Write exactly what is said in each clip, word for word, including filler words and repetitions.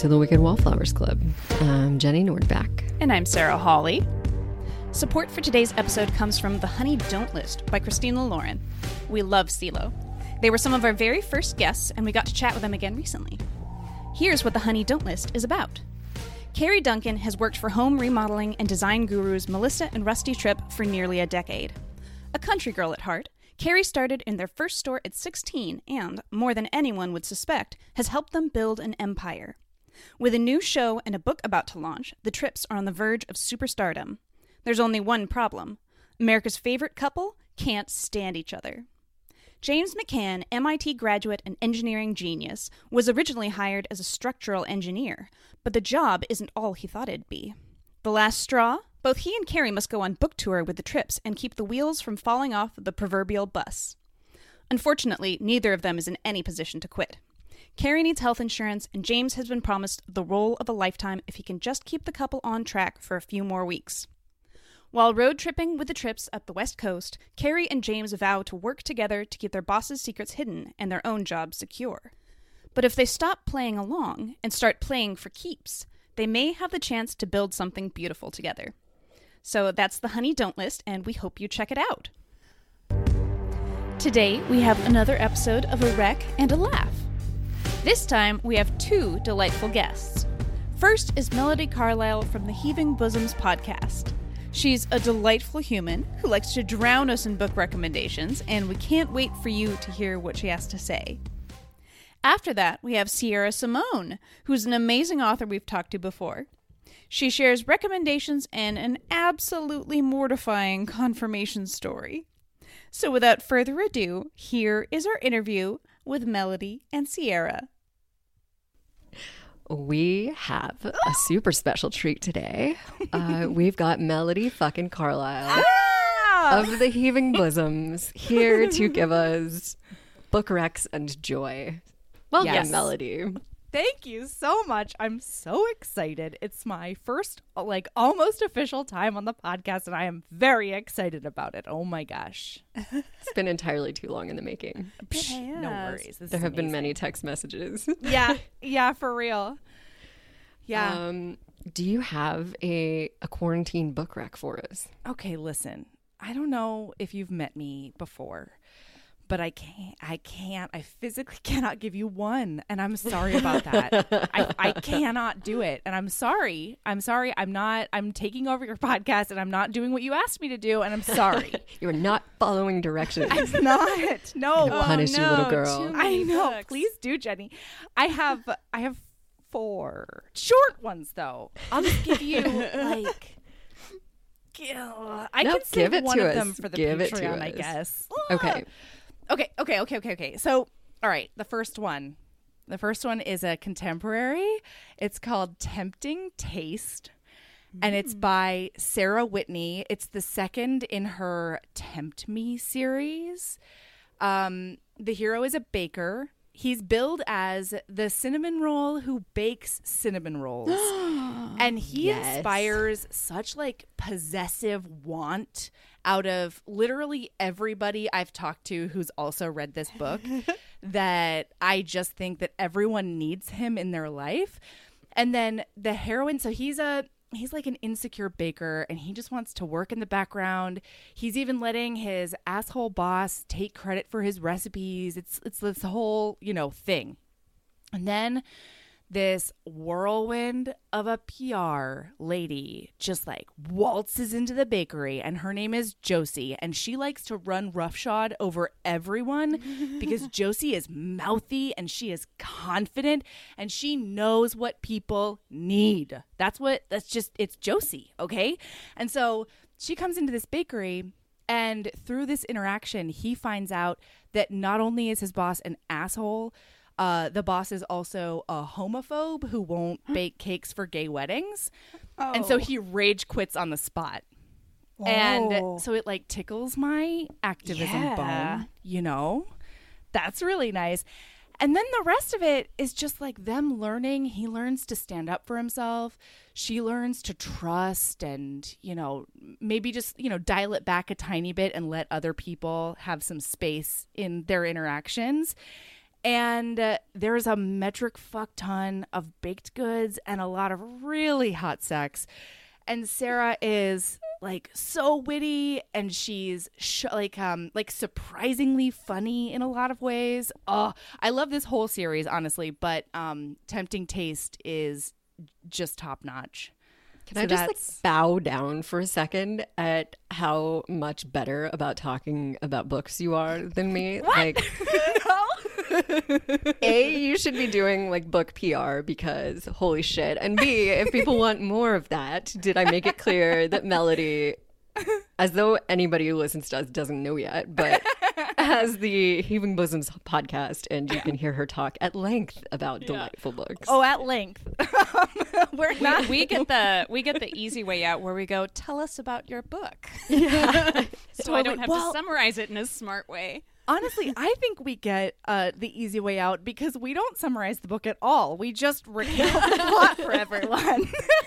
to the Wicked Wallflowers Club. I'm Jenny Nordback. And I'm Sarah Hawley. Support for today's episode comes from The Honey Don't List by Christina Lauren. We love CeeLo. They were some of our very first guests, and we got to chat with them again recently. Here's what The Honey Don't List is about. Carrie Duncan has worked for home remodeling and design gurus Melissa and Rusty Tripp for nearly a decade. A country girl at heart, Carrie started in their first store at sixteen and, more than anyone would suspect, has helped them build an empire. With a new show and a book about to launch, the Tripps are on the verge of superstardom. There's only one problem. America's favorite couple can't stand each other. James McCann, M I T graduate and engineering genius, was originally hired as a structural engineer, but the job isn't all he thought it'd be. The last straw? Both he and Carrie must go on book tour with the Tripps and keep the wheels from falling off the proverbial bus. Unfortunately, neither of them is in any position to quit. Carrie needs health insurance, and James has been promised the role of a lifetime if he can just keep the couple on track for a few more weeks. While road tripping with the Tripps up the West Coast, Carrie and James vow to work together to keep their boss's secrets hidden and their own jobs secure. But if they stop playing along and start playing for keeps, they may have the chance to build something beautiful together. So that's the Honey Don't List, and we hope you check it out. Today, we have another episode of A Wreck and a Laugh. This time, we have two delightful guests. First is Melody Carlisle from the Heaving Bosoms podcast. She's a delightful human who likes to drown us in book recommendations, and we can't wait for you to hear what she has to say. After that, we have Sierra Simone, who's an amazing author we've talked to before. She shares recommendations and an absolutely mortifying confirmation story. So without further ado, here is our interview with Melody and Sierra. We have a super special treat today. Uh, we've got Melody fucking Carlisle Ah! of the Heaving Bosoms here to give us book recs and joy. Welcome, Yes. Melody. Thank you so much. I'm so excited. It's my first, like, almost official time on the podcast, and I am very excited about it. Oh my gosh. It's been entirely too long in the making. Psh, no worries. This There is have been amazing. many text messages. Yeah, yeah, for real. Yeah. Um, do you have a, a quarantine book rec for us? Okay, listen. I don't know if you've met me before, but I can't, I can't, I physically cannot give you one. And I'm sorry about that. I, I cannot do it. And I'm sorry. I'm sorry. I'm not, I'm taking over your podcast and I'm not doing what you asked me to do. And I'm sorry. You're not following directions. I'm not. No. I'm gonna punish you, little girl. too I many know. books. Please do, Jenny. I have, I have four short ones though. I'll just give you like, I No, could save give it one to of them us. for the Give it to Patreon, I us. guess. Okay. Okay, okay, okay, okay, okay. So, all right, the first one. The first one is a contemporary. It's called Tempting Taste, and it's by Sarah Whitney. It's the second in her Tempt Me series. Um, the hero is a baker. He's billed as the cinnamon roll who bakes cinnamon rolls. And he Yes. inspires such like possessive want out of literally everybody I've talked to who's also read this book that I just think that everyone needs him in their life. And then the heroine, so he's a he's like an insecure baker and he just wants to work in the background. He's even letting his asshole boss take credit for his recipes. It's it's this whole, you know, thing. And then this whirlwind of a P R lady just like waltzes into the bakery, and her name is Josie, and she likes to run roughshod over everyone because Josie is mouthy and she is confident and she knows what people need. That's what that's just it's Josie, okay? And so she comes into this bakery, and through this interaction he finds out that not only is his boss an asshole, Uh, the boss is also a homophobe who won't bake cakes for gay weddings. Oh. And so he rage quits on the spot. Oh. And so it like tickles my activism Yeah. bone, you know? That's really nice. And then the rest of it is just like them learning. He learns to stand up for himself. She learns to trust and, you know, maybe just, you know, dial it back a tiny bit and let other people have some space in their interactions. And uh, there's a metric fuck ton of baked goods and a lot of really hot sex. And Sarah is like so witty, and she's sh- like um like surprisingly funny in a lot of ways. Oh, I love this whole series, honestly, but um Tempting Taste is just top notch. Can So I just like that's- bow down for a second at how much better about talking about books you are than me? Like, A, you should be doing like book P R because holy shit. And B, if people want more of that, did I make it clear that Melody, as though anybody who listens to us doesn't know yet, but has the Heaving Bosoms podcast, and you can hear her talk at length about delightful books. Oh, at length. We're not. We get the we get the easy way out where we go, tell us about your book. Yeah. So I don't have Well- to summarize it in a smart way. Honestly, I think we get uh, the easy way out because we don't summarize the book at all. We just recount the plot for everyone.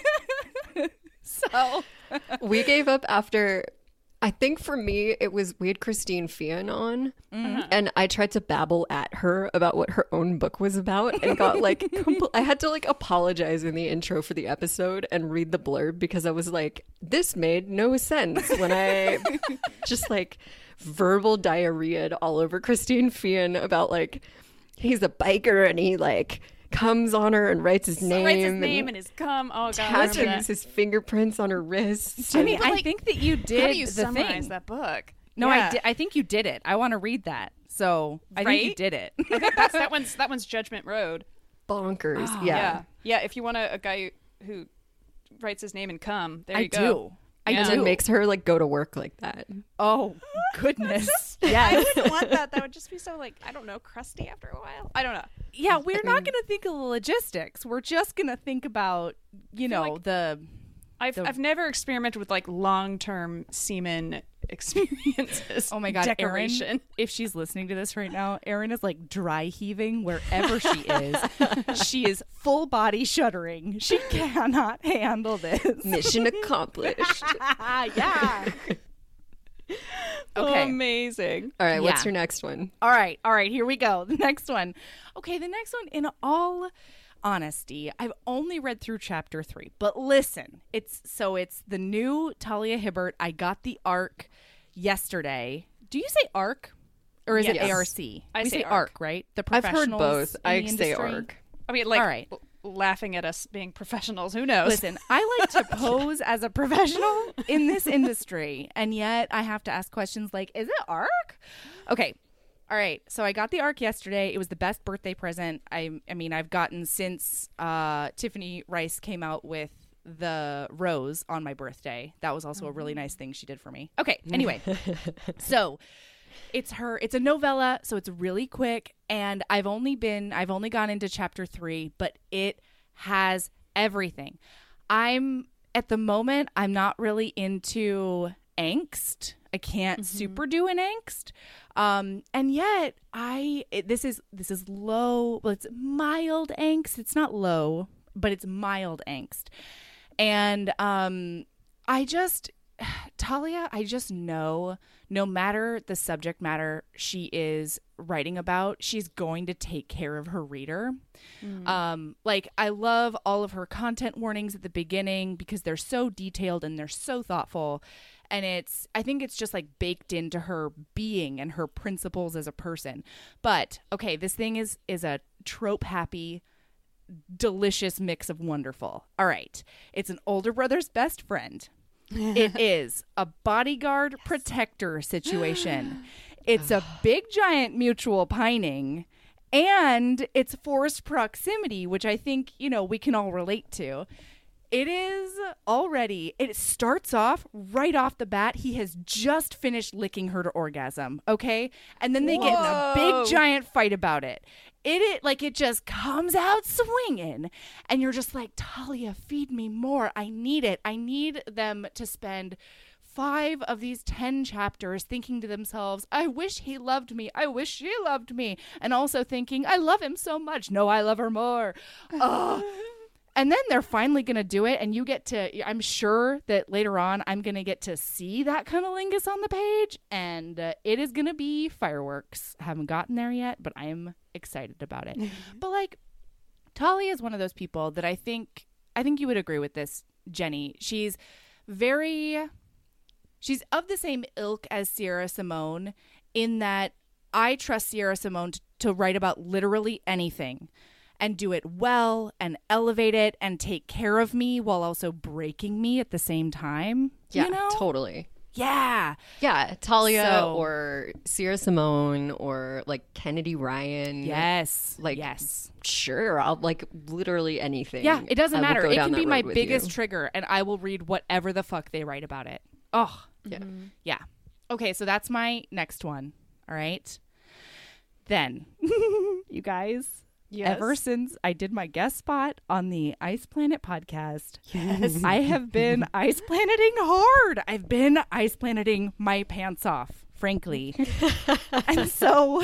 So We gave up after, I think for me, it was, we had Christine Fian on, and I tried to babble at her about what her own book was about and got like, compl- I had to like apologize in the intro for the episode and read the blurb because I was like, this made no sense when I just like verbal diarrheaed all over Christine Fian about like, he's a biker and he like comes on her and writes his name. Writes his name and his cum. Oh god, I remember tattoos that. his fingerprints on her wrists. Jenny, And- I like, think that you did How do you the summarize thing. that book? No, Yeah. I, di- I think you did it. I want to read that. So I think you Right? did it. I think that's, that one's that one's Judgment Road. bonkers. Oh, yeah. Yeah, yeah. If you want a, a guy who writes his name and cum, there I you go. do. I Yeah. And do. then makes her like go to work like that. Oh, goodness. I Yes. wouldn't want that. That would just be so like I don't know, crusty after a while. I don't know. Yeah, we're I not mean- going to think of the logistics. We're just going to think about, you know, like- the... I've The- I've never experimented with like long term semen experiences. Oh my God, decoration. Erin, if she's listening to this right now, Erin is like dry heaving wherever she is. She is full body shuddering. She cannot handle this. Mission accomplished. Yeah. Oh, Okay. amazing. All right, what's Yeah. your next one? All right. All right. Here we go. The next one. Okay. The next one, in all honesty, I've only read through chapter three, but listen, it's so it's the new Talia Hibbert. I got the arc yesterday. Do you say arc or is it Yes. A R C? I we say say arc. arc, right? The I've heard professionals both. in I the say industry. arc. I mean, like All right. l- laughing at us being professionals. Who knows? Listen, I like to pose as a professional in this industry, and yet I have to ask questions like, is it arc? Okay. All right. So I got the arc yesterday. It was the best birthday present I I mean, I've gotten since uh, Tiffany Rice came out with the rose on my birthday. That was also a really nice thing she did for me. Okay. Anyway. So it's her it's a novella, so it's really quick, and I've only been I've only gone into chapter three, but it has everything. I'm at the moment I'm not really into angst. I can't super do an angst. Um and yet I it, this is this is low, well, it's mild angst. It's not low, but it's mild angst. And um I just Talia, I just know no matter the subject matter she is writing about, she's going to take care of her reader. Mm. Um, like, I love all of her content warnings at the beginning because they're so detailed and they're so thoughtful. And it's, I think it's just like baked into her being and her principles as a person. But, okay, this thing is is a trope happy, delicious mix of wonderful. All right. It's an older brother's best friend. It is a bodyguard protector situation. It's a big giant mutual pining, and it's forced proximity, which I think, you know, we can all relate to. It is already, it starts off right off the bat. He has just finished licking her to orgasm, okay? And then they get in a Whoa. big giant fight about it. It, it like it just comes out swinging, and you're just like, Talia, feed me more. I need it. I need them to spend five of these ten chapters thinking to themselves, I wish he loved me. I wish she loved me. And also thinking, I love him so much. No, I love her more. Oh. And then they're finally going to do it. And you get to, I'm sure that later on, I'm going to get to see that cunnilingus on the page. And uh, it is going to be fireworks. Haven't gotten there yet, but I am excited about it. But like, Talia is one of those people that I think, I think you would agree with this, Jenny. She's very, she's of the same ilk as Sierra Simone in that I trust Sierra Simone to, to write about literally anything and do it well and elevate it and take care of me while also breaking me at the same time. Yeah, you know? totally. Yeah. Yeah, Talia So- or Sierra Simone or like Kennedy Ryan. Yes. Like, yes. Sure, I'll like literally anything. Yeah, it doesn't I will matter. go It down can that be my road with biggest you. trigger, and I will read whatever the fuck they write about it. Oh, Yeah. yeah. Okay, so that's my next one. All right. Then, you guys, Yes. ever since I did my guest spot on the Ice Planet podcast, yes. I have been ice planeting hard. I've been ice planeting my pants off, frankly. And so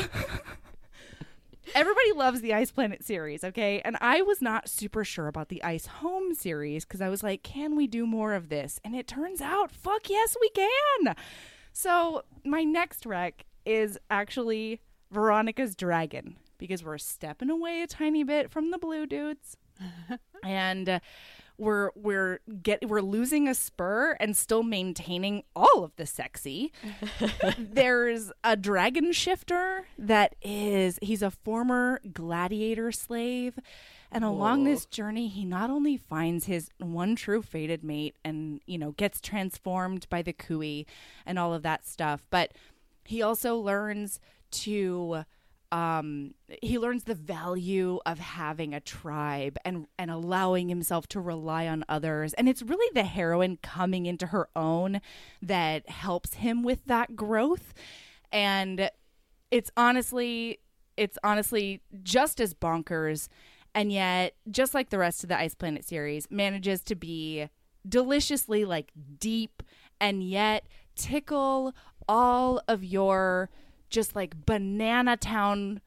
everybody loves the Ice Planet series, okay? And I was not super sure about the Ice Home series because I was like, can we do more of this? And it turns out, fuck yes, we can. So my next rec is actually Veronica's Dragon, because we're stepping away a tiny bit from the blue dudes. And uh, we're we're get we're losing a spur and still maintaining all of the sexy. There's a dragon shifter that is he's a former gladiator slave, and along Whoa. this journey he not only finds his one true fated mate and, you know, gets transformed by the Kui and all of that stuff, but he also learns to Um, he learns the value of having a tribe and, and allowing himself to rely on others. And it's really the heroine coming into her own that helps him with that growth. And it's honestly, it's honestly just as bonkers. And yet, just like the rest of the Ice Planet series, manages to be deliciously like deep and yet tickle all of your just like Banana Town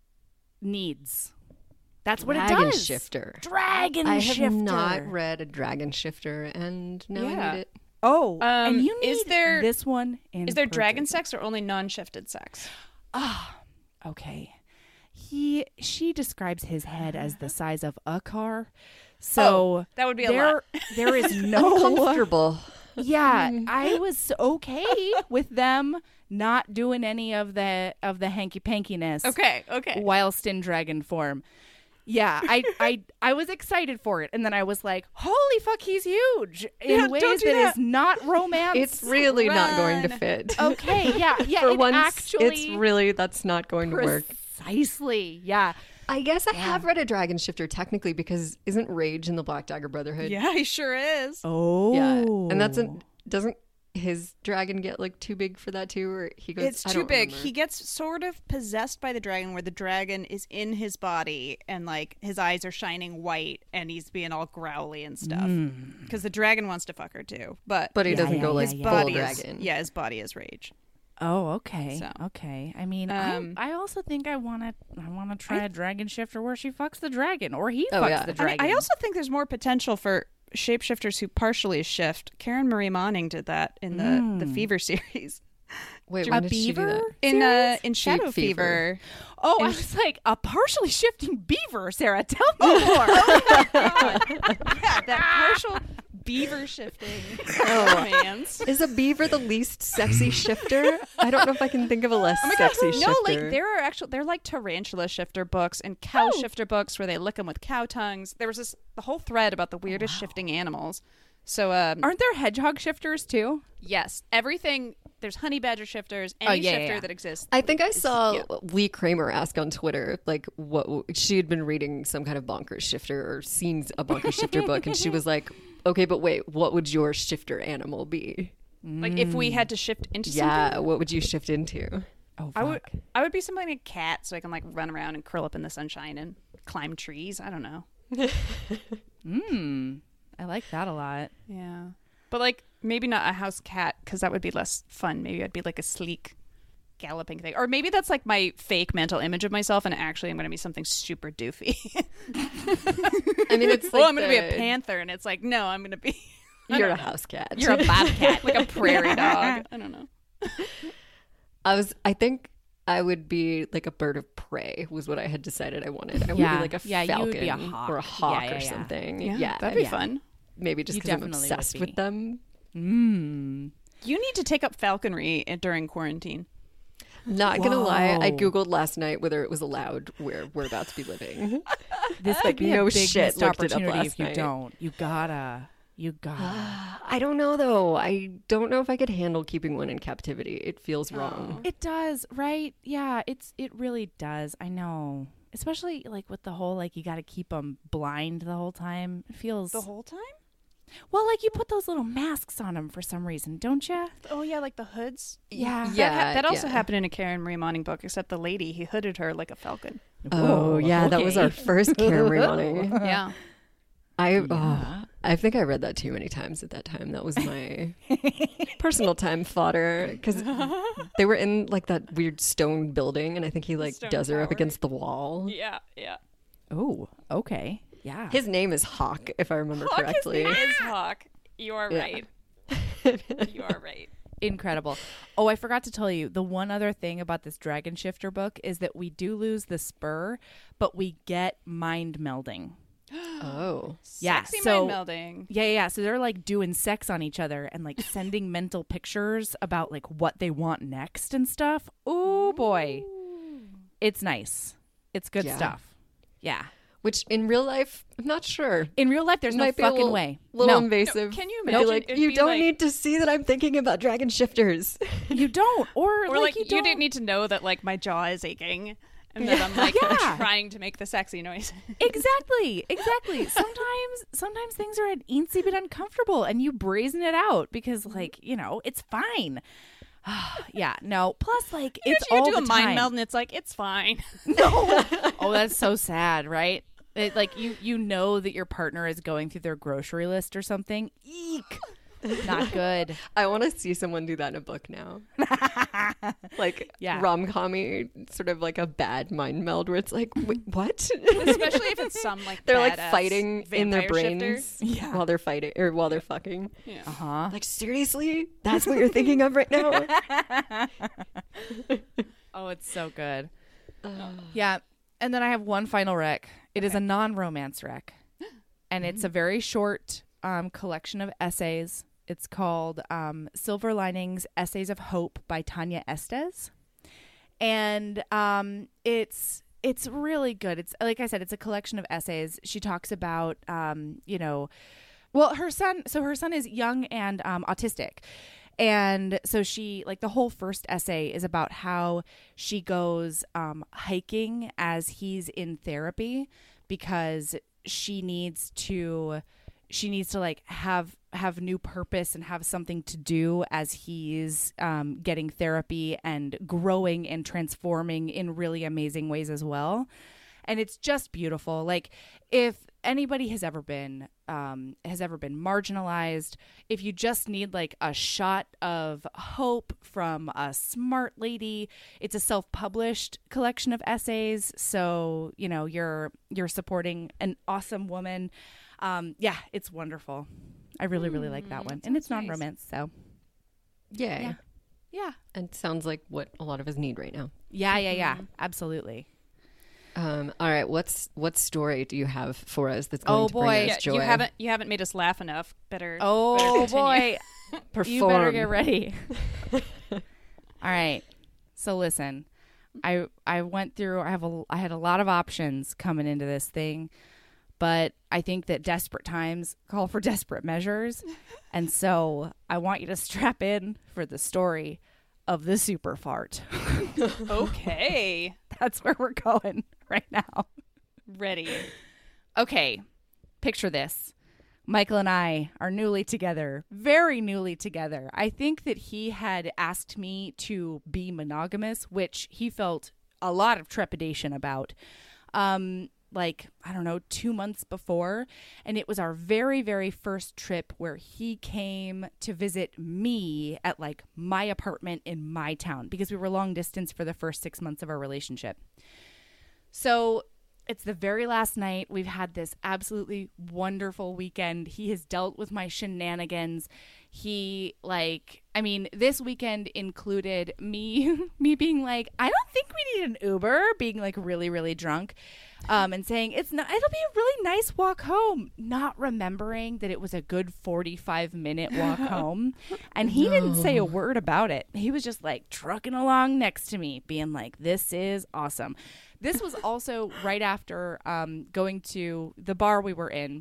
needs. That's what Dragon it does. Shifter. Dragon I Shifter. have not read a Dragon Shifter, and now I Yeah. need it. Oh, Um, and you need is there- this one in Is there dragon particular. sex or only non-shifted sex? Ah, okay. He she describes his head as the size of a car. So Oh, that would be a there lot. there is no Comfortable. Yeah, I was okay with them not doing any of the of the hanky pankiness. Okay, okay. Whilst in dragon form. Yeah, I, I I was excited for it, and then I was like, "Holy fuck, he's huge!" In Yeah, ways don't do that that. is not romance. It's really not going to Run. fit. okay. Yeah, yeah. For it once, actually it's really that's not going to work. precisely. Yeah. I guess I have read a Dragon Shifter technically because isn't Rage in the Black Dagger Brotherhood? Yeah, he sure is. Oh. Yeah, and that's a doesn't his dragon get like too big for that too, or he goes? It's I too don't big. remember. He gets sort of possessed by the dragon, where the dragon is in his body and like his eyes are shining white and he's being all growly and stuff. Because the dragon wants to fuck her too, but but he Yeah, doesn't yeah, go yeah, like yeah. his full body is dragon. yeah, his body is Rage. Oh, okay. So. Okay. I mean, Um, I, I also think I want to I want to try a dragon shifter where she fucks the dragon or he Oh, fucks yeah. the I, dragon. mean, I also think there's more potential for shapeshifters who partially shift. Karen Marie Monning did that in the the Fever series. Wait, a when did she do beaver that? In uh, series? in Shadow Fever. Fever. Oh, I in- was like a partially shifting beaver, Sarah. Tell me more. Yeah, that partial beaver shifting romance. Is a beaver the least sexy shifter? I don't know if I can think of a less sexy shifter. No, like there are actual they're like tarantula shifter books and cow Oh. shifter books where they lick them with cow tongues. There was this the whole thread about the weirdest shifting animals. So um, Aren't there hedgehog shifters too? yes, everything there's honey badger shifters, any yeah, yeah, shifter yeah. that exists. I think I saw yeah. Lee Kramer ask on Twitter, like, what she had been reading some kind of bonkers shifter or seen a bonkers shifter book, and she was like, "Okay, but wait, what would your shifter animal be? Like if we had to shift into Yeah, something, what would you shift into?" Oh, I would I would be something like a cat, so I can like run around and curl up in the sunshine and climb trees. I don't know. Hmm. I like that a lot. Yeah, but like maybe not a house cat because that would be less fun. Maybe I'd be like a sleek galloping thing. Or maybe that's like my fake mental image of myself, and actually I'm going to be something super doofy. I mean, it's like well, I'm going to the- be a panther, and it's like, no, I'm going to be... You're a house cat. You're a bobcat, like a prairie dog. I don't know. I was. I think I would be like a bird of prey. Was what I had decided I wanted. I would Yeah. be like a Yeah, you falcon would be a hawk. or a hawk Yeah, yeah, or yeah. something. Yeah, Yeah, that'd be yeah. fun. maybe just You because I'm definitely would obsessed be. with them. Mm. You need to take up falconry during quarantine. Not gonna lie, I Whoa. googled last night whether it was allowed where we're about to be living. This Like, could be no a big shit, missed looked it up opportunity last if you night. don't. You gotta. You gotta. I don't know though. I don't know if I could handle keeping one in captivity. It feels wrong. It does, right? Yeah, it's it really does. I know. Especially like with the whole like you got to keep them blind the whole time. It feels The whole time? well, like you put those little masks on them for some reason, don't you? Oh, yeah, like the hoods. Yeah. Yeah, that, ha- that also yeah. happened in a Karen Marie Moning book, except the lady, he hooded her like a falcon. Oh yeah, that was our okay. first Karen morning. Yeah. I oh, I think I read that too many times at that time. That was my personal time fodder because they were in like that weird stone building, and I think he like Stone does her up tower. against the wall. Yeah, yeah. Oh, okay. Yeah. His name is Hawk, if I remember correctly. His name is Hawk. You are Yeah. right. You are right. Incredible. Oh, I forgot to tell you, the one other thing about this Dragon Shifter book is that we do lose the spur, but we get mind melding. Oh, Yeah, Sexy so- mind melding. Yeah, yeah, yeah. So they're like doing sex on each other and like sending mental pictures about like what they want next and stuff. Oh boy. It's nice. It's good Yeah. stuff. Yeah. which in real life, I'm not sure. In real life, there's no Might be a fucking little, way. little No, invasive. No, can you I'd be imagine like, it'd you be don't like- need to see that I'm thinking about dragon shifters. you don't. Or, Or like, like, you, you, don't. didn't need to know that like my jaw is aching and that I'm like Yeah. trying to make the sexy noise. Exactly, exactly. Sometimes, sometimes things are an eensy bit uncomfortable, and you brazen it out because, like, you know, it's fine. Yeah, no. Plus, like, it's you all do the a mind time. meld and it's like it's fine. Oh, that's so sad, right? It, like you, you know that your partner is going through their grocery list or something. Eek, not good. I want to see someone do that in a book now. Like Yeah. rom-commy, sort of like a bad mind meld where it's like, wait, what? Especially if it's some like They're like badass fighting in their vampire shifter. brains Yeah. while they're fighting or while they're fucking. Yeah. Uh huh. Like, seriously? That's what you're thinking of right now? Oh, it's so good. Yeah, and then I have one final rec. It is a non-romance rec, and it's a very short um, collection of essays. It's called um, Silver Linings Essays of Hope by Tanya Estes. And um, it's it's really good. It's like I said, it's a collection of essays. She talks about, um, you know, well, her son, so her son is young and um, autistic. And so she, like, the whole first essay is about how she goes um, hiking as he's in therapy because she needs to, she needs to like have have new purpose and have something to do as he's um, getting therapy and growing and transforming in really amazing ways as well. And it's just beautiful. Like, if anybody has ever been um, has ever been marginalized, if you just need like a shot of hope from a smart lady, it's a self-published collection of essays. So, you know, you're you're supporting an awesome woman. Um, yeah, it's wonderful. I really, really like that one. And it's sounds nice. non-romance, so Yay. Yeah. yeah. And sounds like what a lot of us need right now. Yeah, yeah, yeah. Absolutely. Um, all right, what's what story do you have for us that's going Oh, to bring boy. us Yeah, joy? you haven't you haven't made us laugh enough. Better. Oh, better continue. boy. Perform. You better get ready. All right. So listen, I I went through. I have a I had a lot of options coming into this thing, but I think that desperate times call for desperate measures, and so I want you to strap in for the story of the super fart. Okay. That's where we're going right now. Ready. Okay, picture this. Michael and I are newly together, very newly together. I think that he had asked me to be monogamous, which he felt a lot of trepidation about. Um, like, I don't know, two months before. And it was our very, very first trip where he came to visit me at like my apartment in my town because we were long distance for the first six months of our relationship. So it's the very last night. We've had this absolutely wonderful weekend. He has dealt with my shenanigans. He, like, I mean, this weekend included me, me being like, I don't think we need an Uber, being like really, really drunk, um, and saying it's not, it'll be a really nice walk home, not remembering that it was a good forty-five minute walk home. And he no. didn't say a word about it. He was just like trucking along next to me, being like, this is awesome. This was also right after um, going to the bar we were in.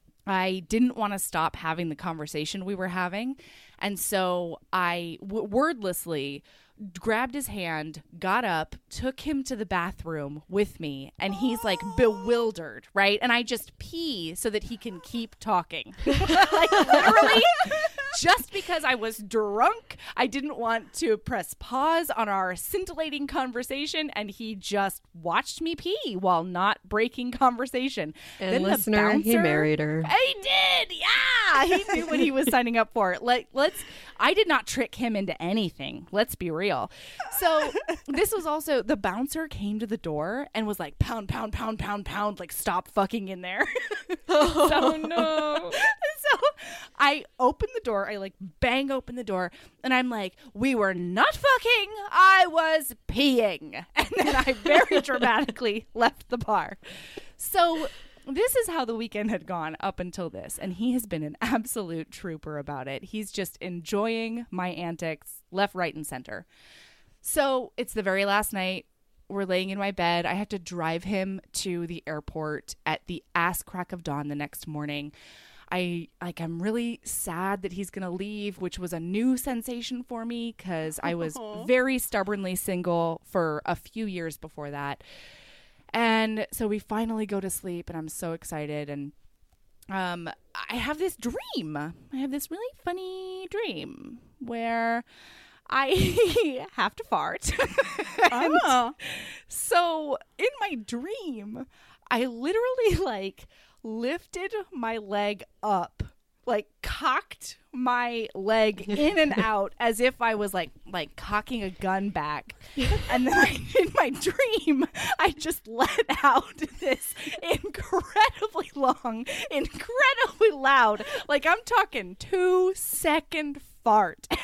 I didn't want to stop having the conversation we were having. And so I w- wordlessly grabbed his hand, got up, took him to the bathroom with me. And he's like bewildered, right? And I just pee so that he can keep talking. Like literally, just because I was drunk, I didn't want to press pause on our scintillating conversation. And he just watched me pee while not breaking conversation. And then listener, the bouncer, he married her. He did. Yeah. He knew what he was signing up for. Like, let's, I did not trick him into anything. Let's be real. So this was also, the bouncer came to the door and was like, pound, pound, pound, pound, pound, like stop fucking in there. Oh, so, no. So I opened the door. I like bang open the door and I'm like, we were not fucking. I was peeing. And then I very dramatically left the bar. So this is how the weekend had gone up until this. And he has been an absolute trooper about it. He's just enjoying my antics left, right, and center. So it's the very last night. We're laying in my bed. I have to drive him to the airport at the ass crack of dawn the next morning. I like I'm really sad that he's going to leave, which was a new sensation for me because I was very stubbornly single for a few years before that. And so we finally go to sleep and I'm so excited. And um, I have this dream. I have this really funny dream where I have to fart. Oh. So in my dream, I literally like lifted my leg up, like cocked my leg in and out as if I was like like cocking a gun back. And then I, in my dream, I just let out this incredibly long, incredibly loud, like I'm talking two second fart. And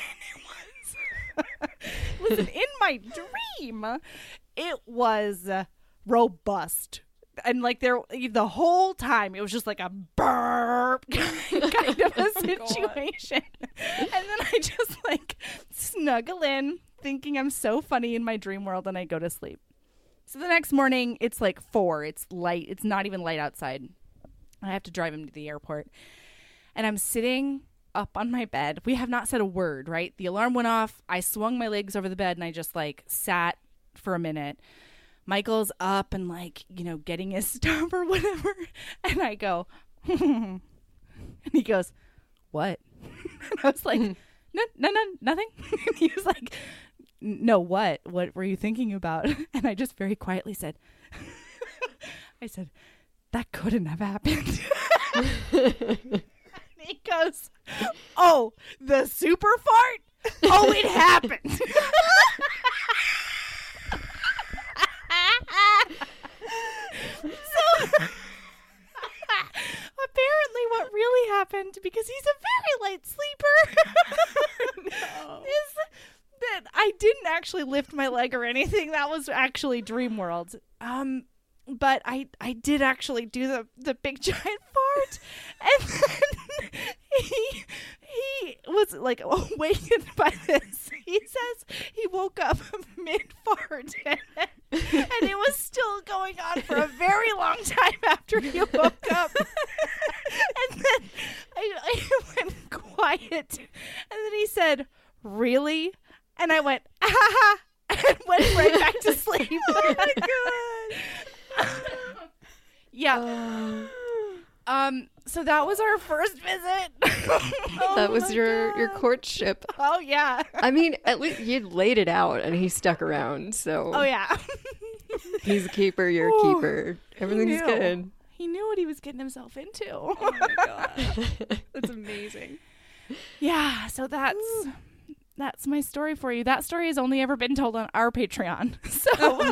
it was, listen, in my dream, it was uh, robust. And like there, the whole time, it was just like a burp kind of a situation. And then I just like snuggle in, thinking I'm so funny in my dream world, and I go to sleep. So the next morning, it's like four. It's light. It's not even light outside. I have to drive him to the airport. And I'm sitting up on my bed. We have not said a word, right? The alarm went off. I swung my legs over the bed, and I just like sat for a minute. Michael's up and like, you know, getting his stuff or whatever. And I go, and he goes, what? And I was like, no, no, no, nothing. And he was like, no, what? What were you thinking about? And I just very quietly said, I said, that couldn't have happened. And he goes, oh, the super fart? Oh, it happened. So apparently what really happened, because he's a very light sleeper, no. is that I didn't actually lift my leg or anything. That was actually dream world. Um, but I I did actually do the, the big giant fart. And then he he was like awakened by this. He says he woke up mid-fart and, and it was still going on for a very long time after he woke up. And then I, I went quiet. And then he said, really? And I went, ah, ha, ha, and went right back to sleep. Oh my God. Yeah. Uh. Um, so that was our first visit. Oh, that was your, God. your courtship. Oh, yeah. I mean, at least you laid it out and he stuck around, so. Oh, yeah. He's a keeper, you're a Ooh, keeper. Everything's knew. good. He knew what he was getting himself into. Oh my god. That's amazing. Yeah, so that's that's my story for you. That story has only ever been told on our Patreon. So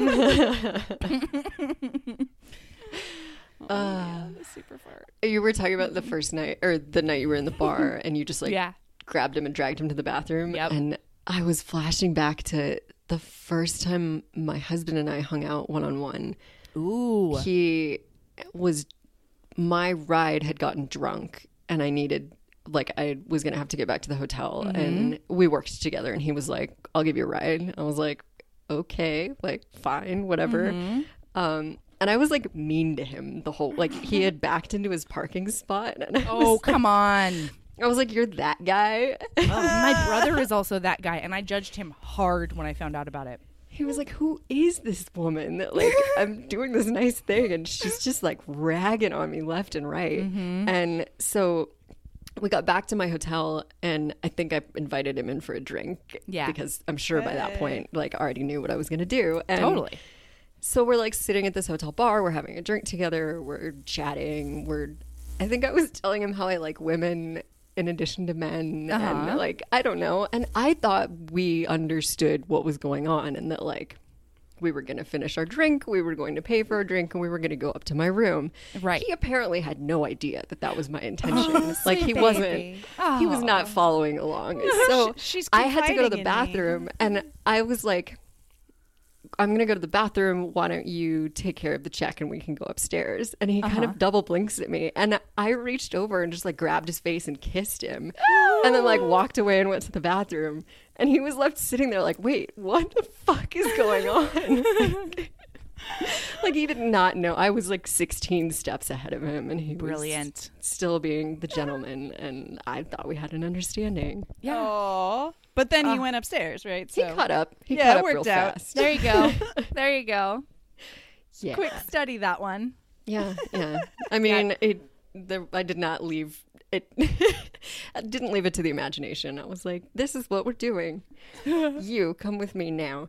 Oh, Uh, man, that's super fart. You were talking about the first night, or the night you were in the bar, and you just like yeah. grabbed him and dragged him to the bathroom. Yep. And I was flashing back to the first time my husband and I hung out one on one. Ooh. He was, my ride had gotten drunk, and I needed, like, I was going to have to get back to the hotel, Mm-hmm. and we worked together, and he was like, I'll give you a ride. I was like, okay, like, fine, whatever. Mm-hmm. Um, and I was like mean to him the whole, like, he had backed into his parking spot. And I Oh, was, come on. I was like, you're that guy? Oh, my brother is also that guy, and I judged him hard when I found out about it. He was like, who is this woman that, like, I'm doing this nice thing and she's just like ragging on me left and right. Mm-hmm. And so we got back to my hotel, and I think I invited him in for a drink. Yeah. Because I'm sure by that point, like, I already knew what I was going to do. And Totally. so we're like sitting at this hotel bar, we're having a drink together, we're chatting, we're, I think I was telling him how I like women in addition to men, Uh-huh. and like, I don't know. And I thought we understood what was going on, and that like we were going to finish our drink, we were going to pay for our drink, and we were going to go up to my room. Right. He apparently had no idea that that was my intention. like he sweet wasn't, baby. he was not following along. So She's I had to go to the confiding in me. bathroom, and I was like, I'm going to go to the bathroom. Why don't you take care of the check and we can go upstairs? And he kind of double blinks at me. And I reached over and just like grabbed his face and kissed him. And then like walked away and went to the bathroom. And he was left sitting there like, wait, what the fuck is going on? Like he did not know. I was like sixteen steps ahead of him, and he Brilliant. was still being the gentleman. And I thought we had an understanding. Yeah. Aw. But then he went upstairs, right? He So caught up. He Yeah, caught it up worked real out. fast. There you go. There you go. Yeah. Quick study, that one. Yeah, yeah. I mean, it. The, I did not leave it. I didn't leave it to the imagination. I was like, "This is what we're doing. You come with me now."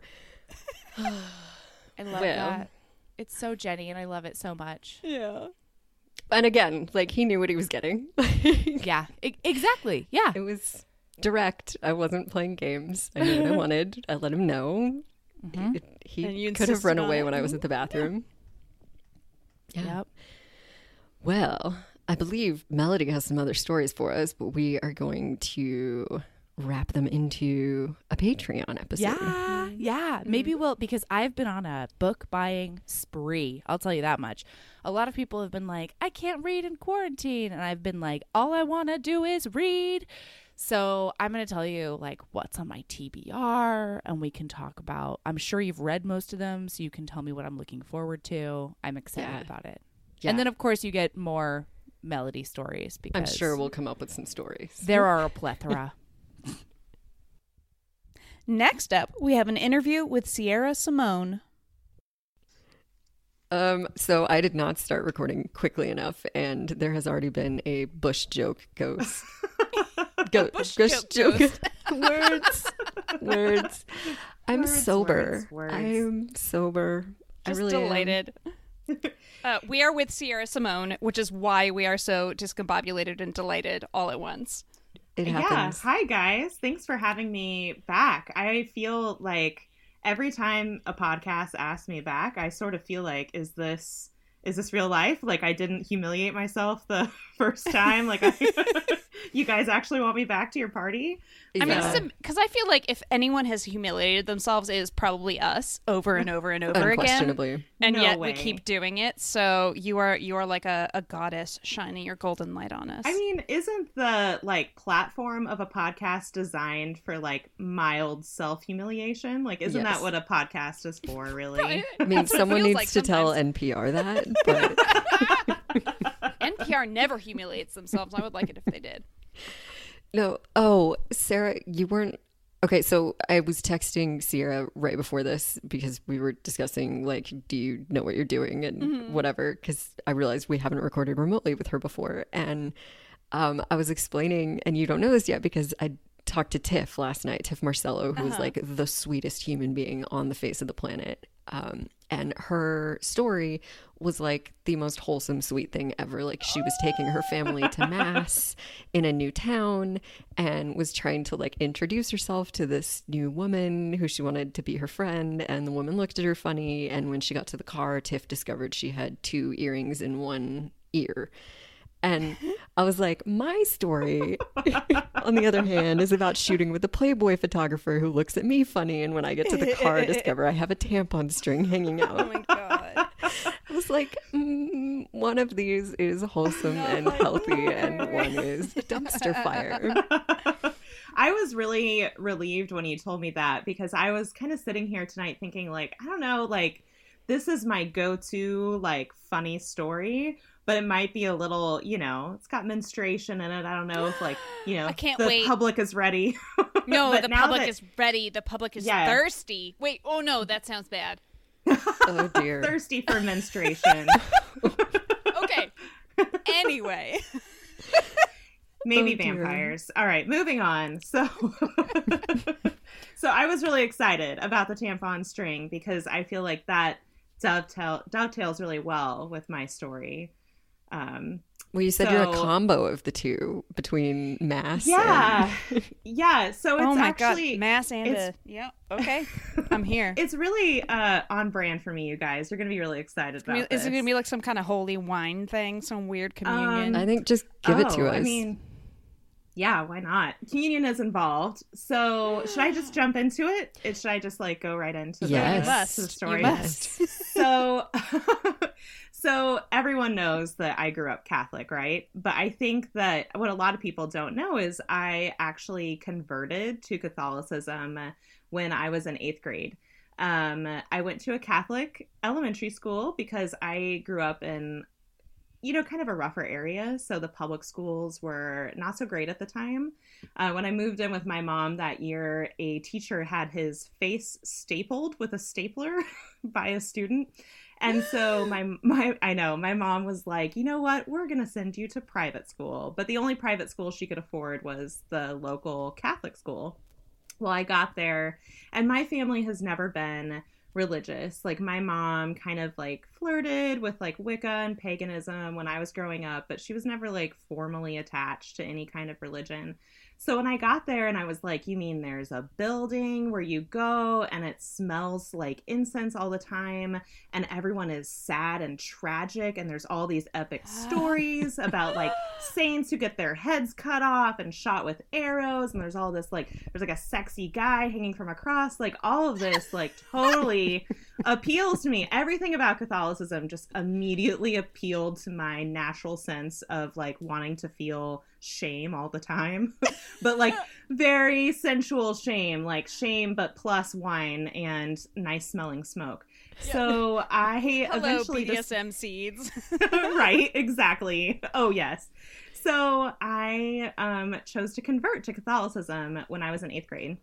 I love Well. that. It's so Jenny, and I love it so much. yeah. And again, like he knew what he was getting. Yeah, e- exactly. Yeah. It was direct. I wasn't playing games. I knew what I wanted. I let him know. Mhm. It- he And you could have run insisted on away it. when I was at the bathroom. Yeah. Yep. Well, I believe Melody has some other stories for us, but we are going to wrap them into a Patreon episode. Yeah, yeah. Maybe we'll, because I've been on a book buying spree. I'll tell you that much. A lot of people have been like, I can't read in quarantine. And I've been like, all I want to do is read. So I'm going to tell you like what's on my T B R, and we can talk about, I'm sure you've read most of them, so you can tell me what I'm looking forward to. I'm excited Yeah. about it. Yeah. And then of course you get more Melody stories, because I'm sure we'll come up with some stories. there are a plethora. Next up, we have an interview with Sierra Simone. Um, so I did not start recording quickly enough, and there has already been a bush joke goes. Go, Bush bush joke joke. words. Words. I'm Words, sober. words, words. I'm sober. Just I really am. delighted. uh, we are with Sierra Simone, which is why we are so discombobulated and delighted all at once. It Yeah. happens. Hi, guys. Thanks for having me back. I feel like every time a podcast asks me back, I sort of feel like, is this is this real life? Like I didn't humiliate myself the first time. Like I, you guys actually want me back to your party? I mean, Yeah. because I feel like if anyone has humiliated themselves, it is probably us over and over and over again. Unquestionably. And No yet way. we keep doing it. So you are you are like a, a goddess shining your golden light on us. I mean, isn't the like platform of a podcast designed for like mild self humiliation? Like, isn't Yes. that what a podcast is for, really? Right. I mean, That's what it someone feels needs like to tell sometimes. N P R that. But N P R never humiliates themselves. I would like it if they did. no. Oh, Sarah, you weren't. Okay, so I was texting Sierra right before this because we were discussing, like, do you know what you're doing and Mm-hmm. whatever, because I realized we haven't recorded remotely with her before. And um, I was explaining, and you don't know this yet because I talked to Tiff last night, Tiff Marcello, who is Uh-huh. like the sweetest human being on the face of the planet. Um, and her story was like the most wholesome, sweet thing ever. Like she was taking her family to mass in a new town and was trying to like introduce herself to this new woman who she wanted to be her friend. And the woman looked at her funny. And when she got to the car, Tiff discovered she had two earrings in one ear. And I was like, my story, on the other hand, is about shooting with a Playboy photographer who looks at me funny. And when I get to the car, I discover I have a tampon string hanging out. Oh my God. I was like, mm, one of these is wholesome and healthy, and one is a dumpster fire. I was really relieved when you told me that, because I was kind of sitting here tonight thinking, like, I don't know, like, this is my go-to, like, funny story. But it might be a little, you know, it's got menstruation in it. I don't know if, like, you know, I can't the wait. public is ready. No, But the now public that- is ready. The public is Yeah. thirsty. Wait, oh no, that sounds bad. Oh, dear. thirsty for menstruation. Okay. Anyway. Maybe Oh, dear. vampires. All right, moving on. So, so I was really excited about the tampon string because I feel like that dovetail dovetails really well with my story. Um, Well, you said you're a So- combo of the two between mass yeah, and... yeah. So it's Oh my actually God. Mass and it's- a... Yeah. Okay. I'm here. it's really uh, on brand for me, you guys. You're gonna be really excited about Is this. it going to be like some kind of holy wine thing? Some weird communion? Um, I think just give it to Oh, us. I mean, yeah, why not? Communion is involved. So should I just jump into it? it should I just like go right into Yes. the, You must. to the story? You must. so so everyone knows that I grew up Catholic, right? But I think that what a lot of people don't know is I actually converted to Catholicism when I was in eighth grade. Um, I went to a Catholic elementary school because I grew up in, you know, kind of a rougher area. So the public schools were not so great at the time. Uh, when I moved in with my mom that year, a teacher had his face stapled with a stapler by a student. And so my, my, I know my mom was like, you know what, we're going to send you to private school. But the only private school she could afford was the local Catholic school. Well, I got there and my family has never been religious. Like my mom kind of like flirted with like Wicca and paganism when I was growing up, but she was never like formally attached to any kind of religion. So when I got there and I was like, you mean there's a building where you go and it smells like incense all the time and everyone is sad and tragic and there's all these epic stories about like saints who get their heads cut off and shot with arrows and there's all this like there's like a sexy guy hanging from a cross, like all of this like totally appeals to me. Everything about Catholicism just immediately appealed to my natural sense of like wanting to feel shame all the time, but like very sensual shame, like shame but plus wine and nice smelling smoke. So I Hello, eventually B D S just M seeds. right, exactly. Oh yes. So I um, chose to convert to Catholicism when I was in eighth grade.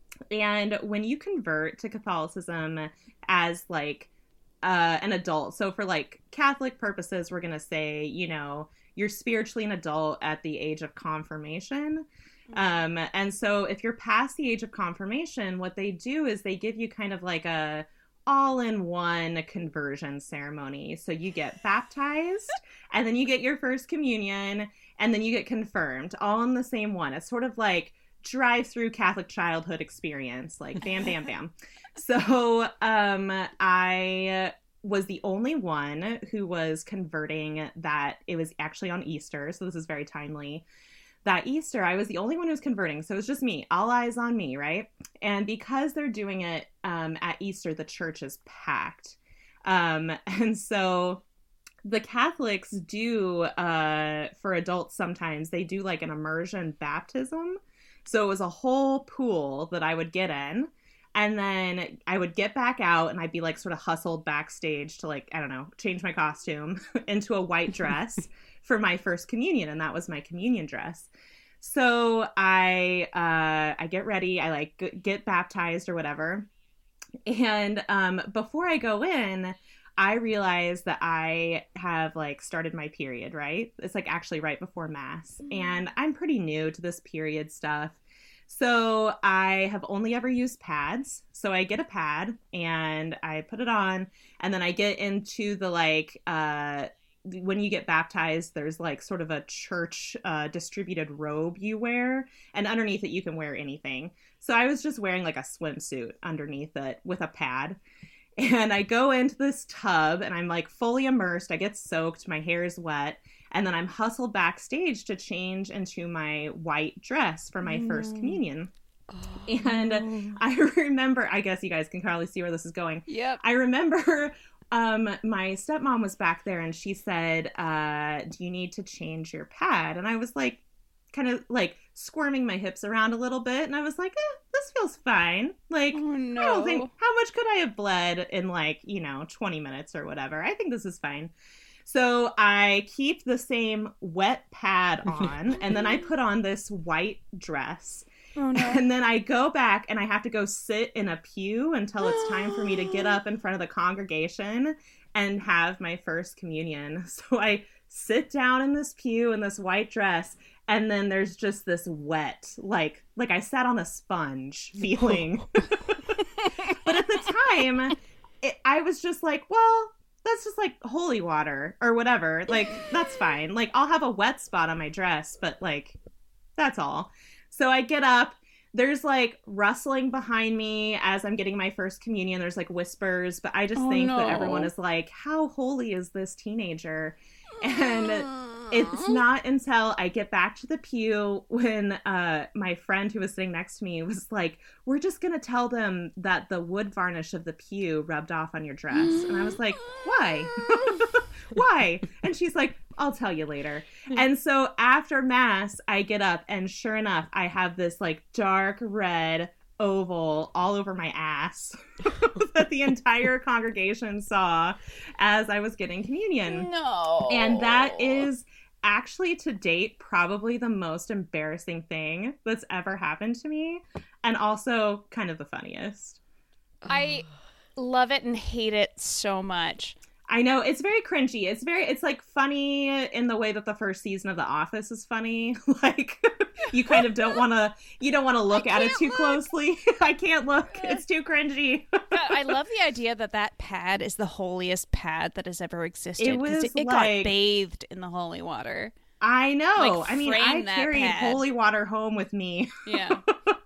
And when you convert to Catholicism as like uh, an adult, so for like Catholic purposes, we're going to say, you know, you're spiritually an adult at the age of confirmation. Um, and so if you're past the age of confirmation, what they do is they give you kind of like a all-in-one conversion ceremony. So you get baptized and then you get your first communion and then you get confirmed all in the same one. It's sort of like drive-through Catholic childhood experience, like bam, bam, bam. So um, I was the only one who was converting that it was actually on Easter. So this is very timely. That Easter, I was the only one who was converting. So it was just me, all eyes on me, right? And because they're doing it um, at Easter, the church is packed. Um, and so the Catholics do, uh, for adults sometimes, they do like an immersion baptism. So it was a whole pool that I would get in. And then I would get back out and I'd be like sort of hustled backstage to like, I don't know, change my costume into a white dress for my first communion. And that was my communion dress. So I, uh, I get ready. I like g- get baptized or whatever. And um, before I go in, I realize that I have like started my period, right? It's like actually right before Mass. And I'm pretty new to this period stuff. So I have only ever used pads. So I get a pad and I put it on, and then I get into the like, uh, when you get baptized, there's like sort of a church uh, distributed robe you wear, and underneath it you can wear anything. So I was just wearing like a swimsuit underneath it with a pad. And I go into this tub and I'm like fully immersed. I get soaked. My hair is wet. And then I'm hustled backstage to change into my white dress for my mm. first communion. Oh. And I remember, I guess you guys can probably see where this is going. Yep. I remember um, my stepmom was back there and she said, uh, do you need to change your pad? And I was like, kind of like squirming my hips around a little bit. And I was like, eh, this feels fine. Like, oh, no. I don't think, how much could I have bled in like, you know, twenty minutes or whatever? I think this is fine. So I keep the same wet pad on, and then I put on this white dress. Oh, no. And then I go back and I have to go sit in a pew until it's time for me to get up in front of the congregation and have my first communion. So I sit down in this pew in this white dress, and then there's just this wet, like, like I sat on a sponge feeling. But at the time, it, I was just like, well, that's just like holy water or whatever. Like, that's fine. Like, I'll have a wet spot on my dress, but like, that's all. So I get up. There's like rustling behind me as I'm getting my first communion. There's like whispers, but I just oh, think no. that everyone is like, how holy is this teenager? And it's not until I get back to the pew when uh, my friend who was sitting next to me was like, we're just going to tell them that the wood varnish of the pew rubbed off on your dress. And I was like, why? Why? And she's like, I'll tell you later. And so after Mass, I get up and sure enough, I have this like dark red oval all over my ass that the entire congregation saw as I was getting communion. No. And that is actually to date probably the most embarrassing thing that's ever happened to me, and also kind of the funniest. I love it and hate it so much. I know, it's very cringy. It's very, it's like funny in the way that the first season of The Office is funny. Like, you kind of don't want to, you don't want to look at it too look. closely. I can't look. It's too cringy. I love the idea that that pad is the holiest pad that has ever existed. It was it, it like, got bathed in the holy water. I know. Like, I mean, I carried pad. holy water home with me. Yeah.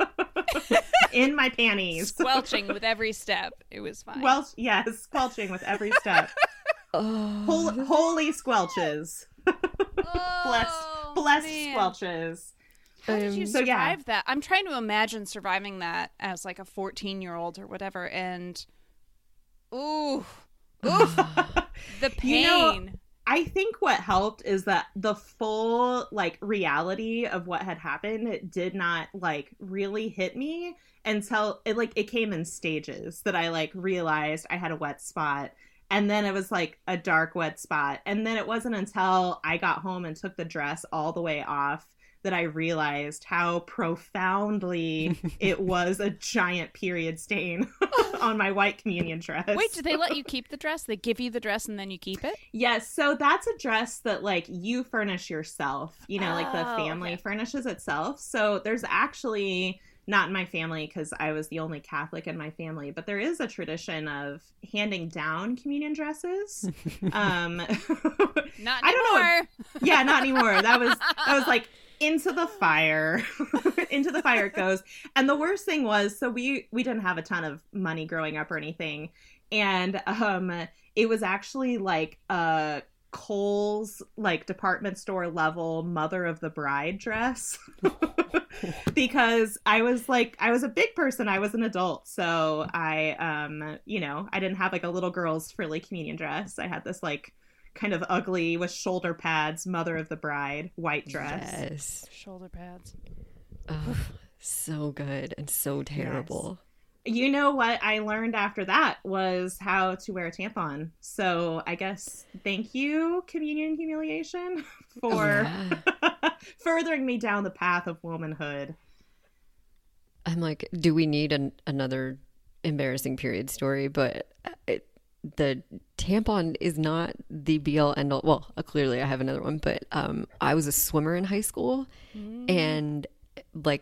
In my panties. Squelching with every step. It was fine. Well, yes, squelching with every step. Oh. Hol- holy squelches. Oh, blessed blessed man. squelches. How did you Um, so, survive yeah. that? I'm trying to imagine surviving that as like a fourteen-year-old or whatever, and ooh, ooh, the pain. You know, I think what helped is that the full like reality of what had happened did not like really hit me until it like it came in stages that I like realized I had a wet spot. And then it was like a dark wet spot. And then it wasn't until I got home and took the dress all the way off that I realized how profoundly it was a giant period stain on my white communion dress. Wait, did they let you keep the dress? They give you the dress and then you keep it? Yes. So that's a dress that like you furnish yourself, you know, like the Oh, family okay. furnishes itself. So there's actually, not in my family because I was the only Catholic in my family, but there is a tradition of handing down communion dresses. um, Not anymore. I don't know. Yeah, not anymore. That was that was like into the fire. Into the fire it goes. And the worst thing was, so we we didn't have a ton of money growing up or anything, and um, it was actually like a Kohl's like department store level mother of the bride dress. Because I was like, I was a big person. I was an adult. So I, um, you know, I didn't have like a little girl's frilly communion dress. I had this like kind of ugly with shoulder pads, mother of the bride, white dress. Yes. Shoulder pads. Oh, so good and so terrible. You know what I learned after that was how to wear a tampon. So I guess thank you, communion humiliation, for Yeah. furthering me down the path of womanhood. I'm like, do we need an, another embarrassing period story? But it, the tampon is not the be all end all. Well, uh, clearly I have another one, but um, I was a swimmer in high school, Mm. and like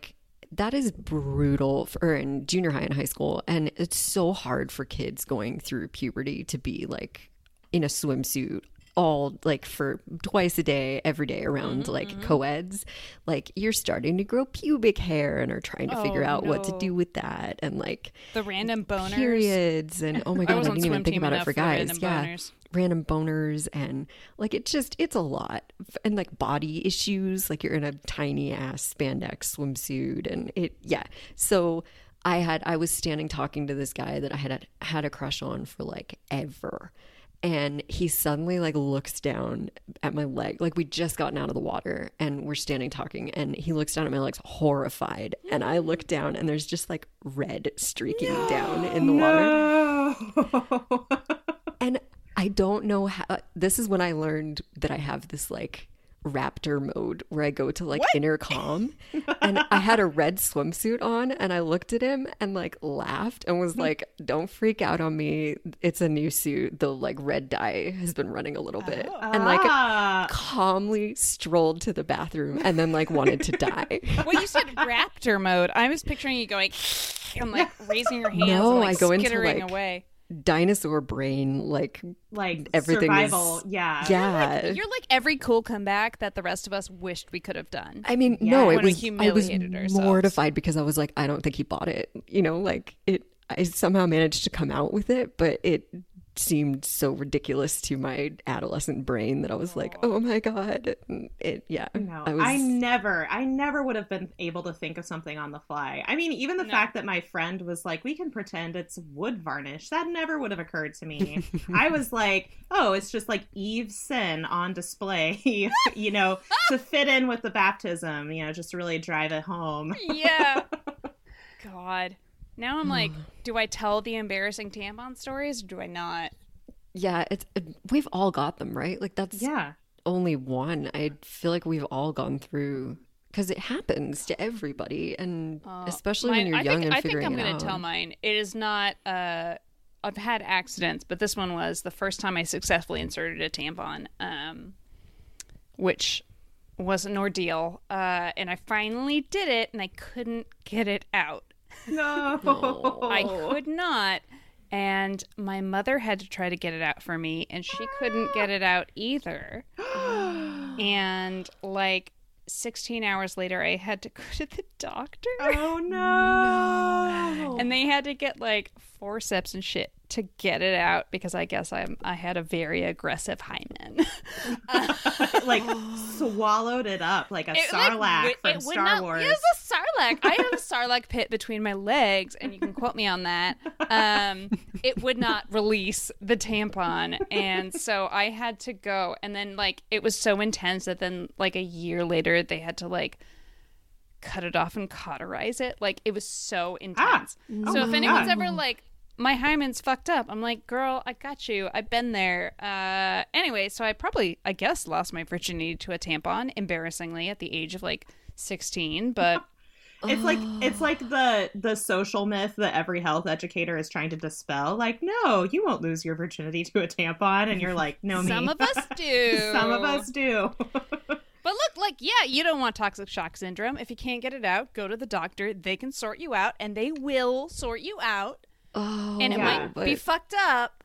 that is brutal for in junior high and high school. And it's so hard for kids going through puberty to be like in a swimsuit all like for twice a day, every day around mm-hmm. like co-eds. Like you're starting to grow pubic hair and are trying to oh, figure out no. what to do with that. And like the random boners. Periods. And oh my God, I, I didn't even think about it for guys. For yeah. boners. Random boners and like it just it's a lot. And like body issues, like you're in a tiny ass spandex swimsuit and it yeah. So I had I was standing talking to this guy that I had had a crush on for like ever. And he suddenly like looks down at my leg. Like we'd just gotten out of the water and we're standing talking and he looks down at my legs horrified. And I look down and there's just like red streaking no, down in the no. water. And I don't know how, this is when I learned that I have this like raptor mode where I go to like what? inner calm. And I had a red swimsuit on and I looked at him and like laughed and was like, don't freak out on me. It's a new suit. The like red dye has been running a little bit. Oh. And like ah. calmly strolled to the bathroom and then like wanted to die. Well, you said raptor mode. I was picturing you going and like raising your hands no, and like I go skittering into, like, away. Dinosaur brain, like like everything survival. is yeah, yeah. You're like, you're like every cool comeback that the rest of us wished we could have done. I mean, Yeah. no, When it we was I was humiliated ourselves. mortified because I was like, I don't think he bought it. You know, like it. I somehow managed to come out with it, but it seemed so ridiculous to my adolescent brain that I was like, oh my God. It, yeah. No, I, was, I never, I never would have been able to think of something on the fly. I mean, even the No. fact that my friend was like, we can pretend it's wood varnish, that never would have occurred to me. I was like, oh, it's just like Eve's sin on display, you know, to fit in with the baptism, you know, just to really drive it home. Yeah. God. Now I'm like, do I tell the embarrassing tampon stories or do I not? Yeah, it's we've all got them, right? Like that's Yeah. only one. I feel like we've all gone through because it happens to everybody, and Uh, especially mine- when you're I young think, and I think figuring I'm it gonna out. tell mine. It is not. Uh, I've had accidents, but this one was the first time I successfully inserted a tampon, um, which was an ordeal. Uh, and I finally did it, and I couldn't get it out. No. I could not. And my mother had to try to get it out for me, and she couldn't get it out either. And like sixteen hours later, I had to go to the doctor. Oh no. And they had to get like forceps and shit to get it out because I guess I'm I had a very aggressive hymen. Like swallowed it up like a It, like, sarlacc would- from it would Star not- Wars. It was a sarlacc. I have a sarlacc pit between my legs, and you can quote me on that. Um, it would not release the tampon, and so I had to go. And then, like, it was so intense that then, like, a year later, they had to like cut it off and cauterize it. Like, it was so intense. Ah. So Oh if my anyone's God. ever like, my hymen's fucked up, I'm like, girl, I got you. I've been there. Uh, anyway, so I probably, I guess, lost my virginity to a tampon, embarrassingly, at the age of like sixteen. But It's like it's like the the social myth that every health educator is trying to dispel. Like, no, you won't lose your virginity to a tampon, and you're like, no, me. some of us do. Some of us do. But look, like, yeah, you don't want toxic shock syndrome. If you can't get it out, go to the doctor. They can sort you out, and they will sort you out. Oh, And it Yeah, might be fucked up.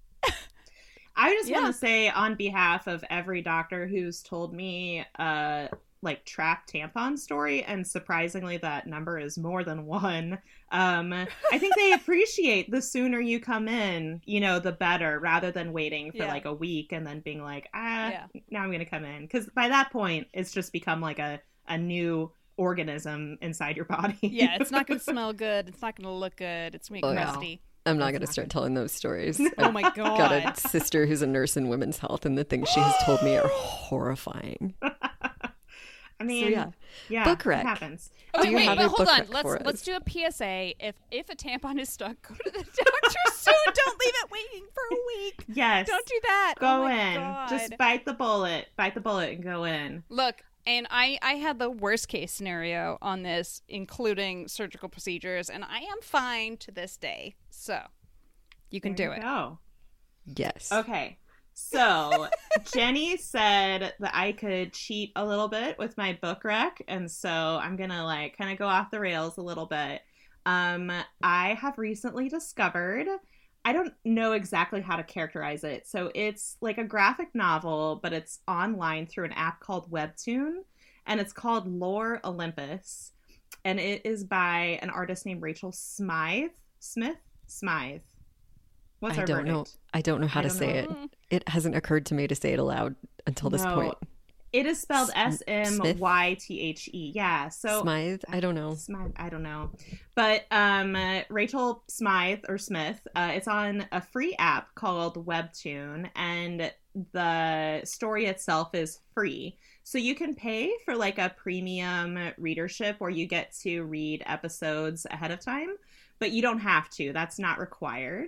I just Yeah. want to say on behalf of every doctor who's told me uh like trapped tampon story, and surprisingly that number is more than one. Um I think they appreciate the sooner you come in, you know, the better, rather than waiting for Yeah. like a week and then being like, ah, Yeah. now I'm gonna come in. Because by that point it's just become like a, a new organism inside your body. Yeah, it's not going to smell good. It's not going to look good. It's going to Oh, be yeah. crusty. I'm not going to start telling those stories. Oh my I've got a God. sister who's a nurse in women's health, and the things she has told me are horrifying. I mean, So, yeah. yeah, Book it rec. happens. Okay, Do you wait, have but a hold book on. rec Let's for let's us? do a P S A. If if a tampon is stuck, go to the doctor soon. Don't leave it waiting for a week. Yes. Don't do that. Go Oh my in. God. Just bite the bullet. Bite the bullet and go in. Look, and I, I had the worst case scenario on this, including surgical procedures, and I am fine to this day. So, you can There do you it. Go. Yes. Okay. So Jenny said that I could cheat a little bit with my book rec, and so I'm gonna like kind of go off the rails a little bit. Um, I have recently discovered, I don't know exactly how to characterize it. So it's like a graphic novel, but it's online through an app called Webtoon, and it's called Lore Olympus, and it is by an artist named Rachel Smythe. Smith? Smythe. What's I our don't verdict? know. I don't know how I to don't say know. it. It hasn't occurred to me to say it aloud until this No. point. It is spelled S- S M Y T H E. Yeah. So Smythe? I don't know. Smythe, I don't know. But um, uh, Rachel Smythe or Smith, uh, it's on a free app called Webtoon, and the story itself is free. So you can pay for like a premium readership where you get to read episodes ahead of time, but you don't have to. That's not required.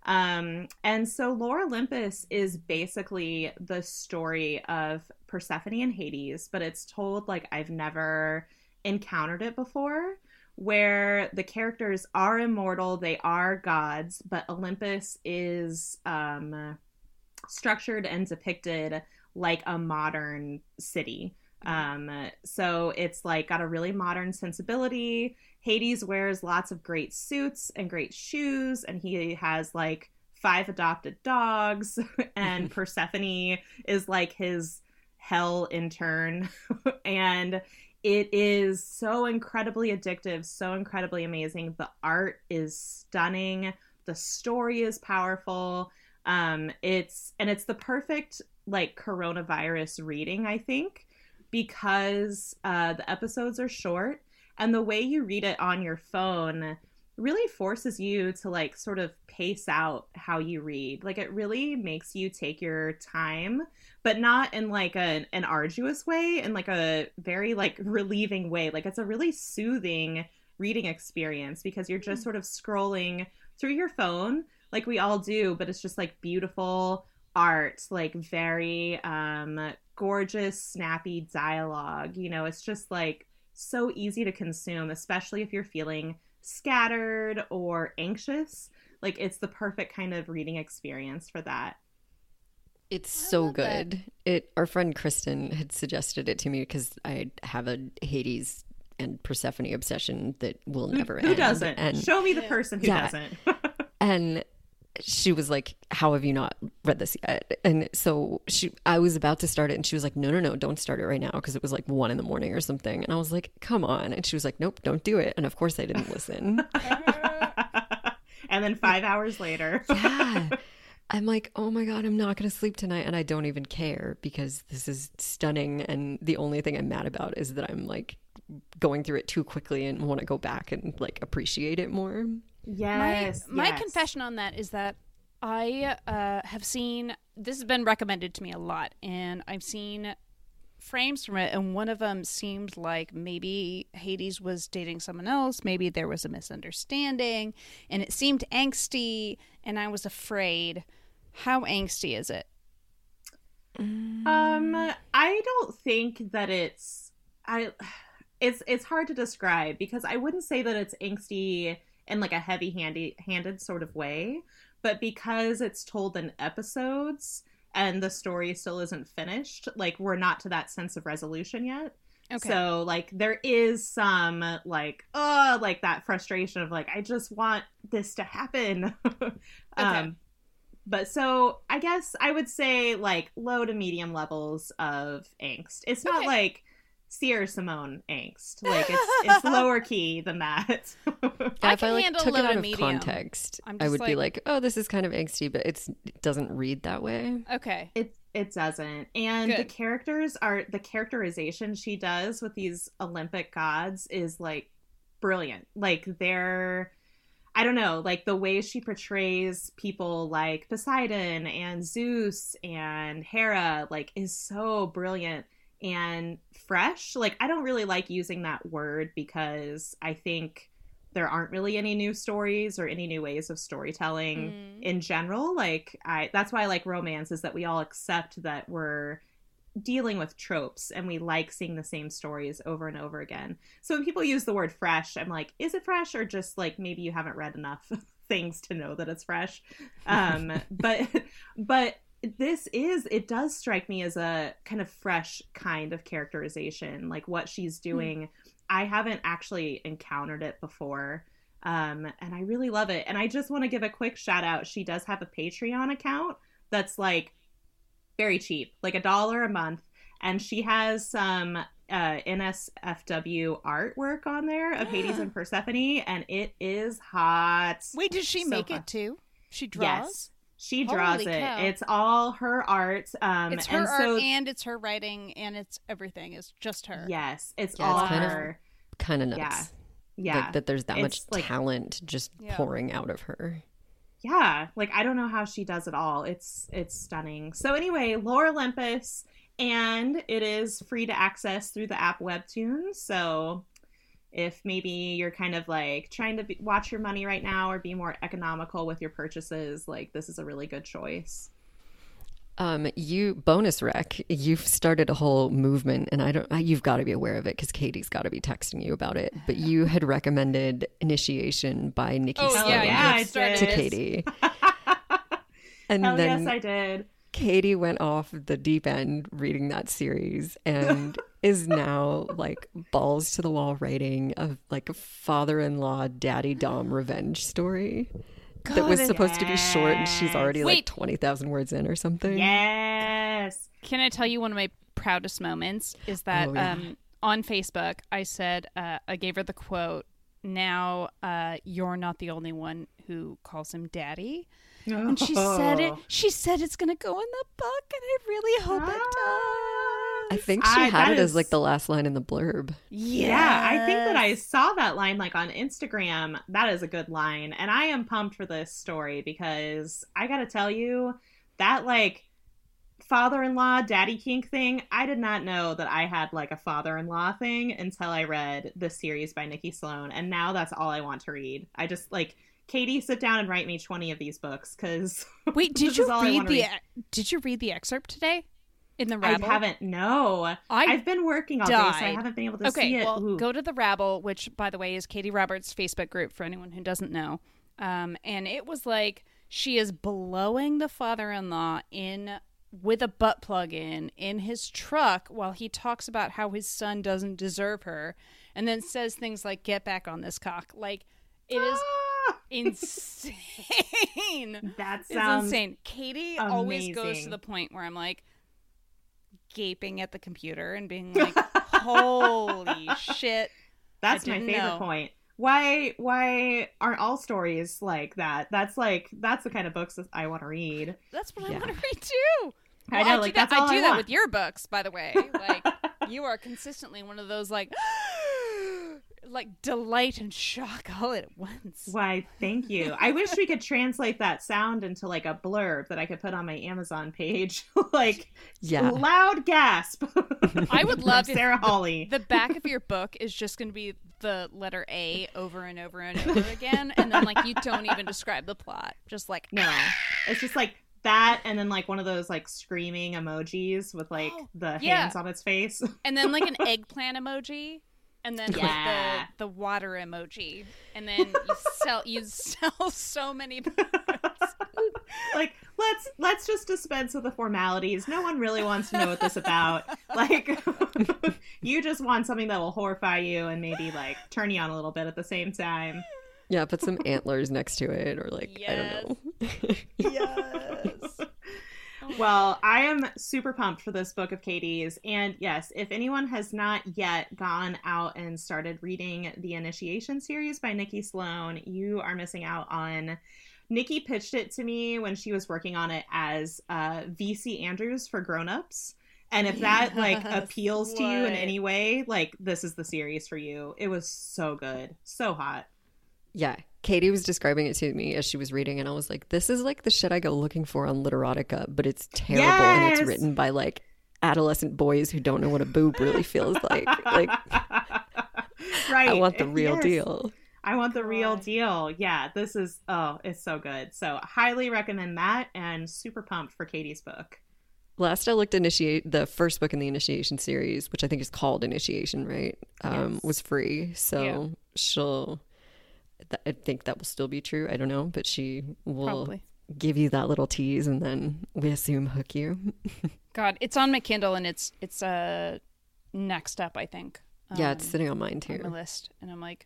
Um, and so Lore Olympus is basically the story of Persephone and Hades, but it's told like I've never encountered it before, where the characters are immortal, they are gods, but Olympus is um, structured and depicted like a modern city. Um, so it's like got a really modern sensibility. Hades wears lots of great suits and great shoes, and he has like five adopted dogs, and Persephone is like his hell intern. And it is so incredibly addictive, so incredibly amazing. The art is stunning. The story is powerful. Um, it's, and it's the perfect like coronavirus reading, I think, because uh, the episodes are short, and the way you read it on your phone really forces you to like sort of pace out how you read. Like it really makes you take your time, but not in like a, an arduous way, in like a very like relieving way. Like it's a really soothing reading experience because you're just sort of scrolling through your phone like we all do, but it's just like beautiful art, like very um gorgeous, snappy dialogue. You know, it's just like so easy to consume, especially if you're feeling scattered or anxious. Like it's the perfect kind of reading experience for that. It's so love that. good. It our friend Kristen had suggested it to me because I have a Hades and Persephone obsession that will Who, never who end. doesn't? And Show me the person who Yeah. doesn't. and she was like, how have you not read this yet? And so she, I was about to start it, and she was like, no, no, no, don't start it right now, because it was like one in the morning or something. And I was like, come on. And she was like, nope, don't do it. And of course I didn't listen. And then five hours later. Yeah. I'm like, oh my God, I'm not going to sleep tonight. And I don't even care because this is stunning. And the only thing I'm mad about is that I'm like going through it too quickly and want to go back and like appreciate it more. Yes. My, my yes. confession on that is that I uh, have seen, this has been recommended to me a lot, and I've seen frames from it, and one of them seemed like maybe Hades was dating someone else, maybe there was a misunderstanding, and it seemed angsty, and I was afraid. How angsty is it? Um, I don't think that it's I. It's it's hard to describe because I wouldn't say that it's angsty in like a heavy-handed handed sort of way, but because it's told in episodes and the story still isn't finished, like we're not to that sense of resolution yet. Okay. So like there is some like oh like that frustration of like I just want this to happen. um But so I guess I would say like low to medium levels of angst. It's not Okay. like Sierra Simone angst. Like it's it's lower key than that. I if can I like handle took low it to out of medium. context, I'm I just would be like- like, oh, this is kind of angsty, but it's it doesn't read that way. Okay. It it doesn't. And the Good. characters are the characterization she does with these Olympic gods is like brilliant. Like they're I don't know, like the way she portrays people like Poseidon and Zeus and Hera like is so brilliant and fresh. Like I don't really like using that word because I think there aren't really any new stories or any new ways of storytelling Mm. in general. Like I that's why I like romance, is that we all accept that we're dealing with tropes and we like seeing the same stories over and over again. So when people use the word fresh, I'm like, is it fresh or just like maybe you haven't read enough things to know that it's fresh? Um, but but this is, it does strike me as a kind of fresh kind of characterization. Like what she's doing, mm. I haven't actually encountered it before. Um, and I really love it. And I just want to give a quick shout out. She does have a Patreon account that's like very cheap, like a dollar a month. And she has some uh, N S F W artwork on there of Hades and Persephone. And it is hot. Wait, did she so make fun. it too? She draws? Yes. She draws Holy it. cow. It's all her art. Um, it's her and art so, and it's her writing and it's everything. It's just her. Yes, it's yeah, all it's kind her. Of, kind of nuts. Yeah, yeah. Like that there's that it's much like, talent just yeah. pouring out of her. Yeah, like I don't know how she does it all. It's it's stunning. So anyway, Lore Olympus, and it is free to access through the app Webtoons. So if maybe you're kind of like trying to be, watch your money right now or be more economical with your purchases, like this is a really good choice. Um, you bonus rec, you've started a whole movement, and I don't. You've got to be aware of it because Katie's got to be texting you about it. But you had recommended Initiation by Nikki Oh Sloan yeah, yeah, you I started to it. Katie, and Hell then yes, I did. Katie went off the deep end reading that series and is now like balls to the wall writing a like a father-in-law daddy dom revenge story. God, that was supposed to be short, and she's yes. already Wait. like twenty thousand words in or something. Yes. Can I tell you one of my proudest moments is that Oh, yeah. um, on Facebook I said uh, I gave her the quote. Now uh, you're not the only one who calls him daddy. And she said it. She said it's going to go in the book, and I really hope it I does. think she I- had that it as is- like the last line in the blurb. Yeah, I think that I saw that line like on Instagram. That is a good line. And I am pumped for this story because I got to tell you that like father-in-law daddy kink thing, I did not know that I had like a father-in-law thing until I read the series by Nikki Sloan. And now that's all I want to read. I just like, Katie, sit down and write me twenty of these books because Wait, did this you is all I read wanna the read. Did you read the excerpt today in the I Rabble? haven't. No, I I've been working all day, so I died. haven't been able to Okay, see it. well, Ooh. go to the Rabble, which, by the way, is Katie Roberts' Facebook group for anyone who doesn't know. Um, and it was like she is blowing the father-in-law in with a butt plug in in his truck while he talks about how his son doesn't deserve her, and then says things like "Get back on this cock." Like it is Ah! insane. That It's sounds insane. Katie always goes to amazing. the point where I'm like gaping at the computer and being like, "Holy shit!" That's I my didn't favorite know. point. Why why aren't all stories like that? That's like that's the kind of books that I want to read. That's what Yeah. I want to read too. I Well, know, do like, that, that's all I do I that want. with your books, by the way. Like you are consistently one of those like, like delight and shock all at once. Why, thank you. I wish we could translate that sound into like a blurb that I could put on my Amazon page. Like Yeah. loud gasp. I would love From if Sarah the- Hawley. The back of your book is just going to be the letter A over and over and over again, and then like you don't even describe the plot, just like No. It's just like that and then like one of those like screaming emojis with like Oh, the yeah. hands on its face. and then like an eggplant emoji, and then Yeah. like the the water emoji, and then you sell you sell so many books. Like let's let's just dispense with the formalities. No one really wants to know what this about. Like you just want something that will horrify you and maybe like turn you on a little bit at the same time. Yeah, put some antlers next to it, or like I don't know. Yes. Well, I am super pumped for this book of Katie's. And yes, if anyone has not yet gone out and started reading the Initiation series by Nikki Sloan, you are missing out on. Nikki pitched it to me when she was working on it as uh, V C Andrews for grown-ups. And if that like Yes, appeals to you in what? any way, like this is the series for you. It was so good. So hot. Yeah, Katie was describing it to me as she was reading, and I was like, this is like the shit I go looking for on Literotica, but it's terrible, and Yes! it's written by like adolescent boys who don't know what a boob really feels like. Like, Right. I want the real Yes. deal. I want the real God. deal. Yeah, this is, oh, it's so good. So highly recommend that and super pumped for Katie's book. Last I looked, initiate the first book in the Initiation series, which I think is called Initiation, right? Um, Yes. was free. So Yeah. she'll, th- I think that will still be true. I don't know, but she will Probably. give you that little tease and then we assume hook you. God, it's on my Kindle and it's it's uh next up, I think. Yeah, it's um, sitting on mine on too. my list, and I'm like,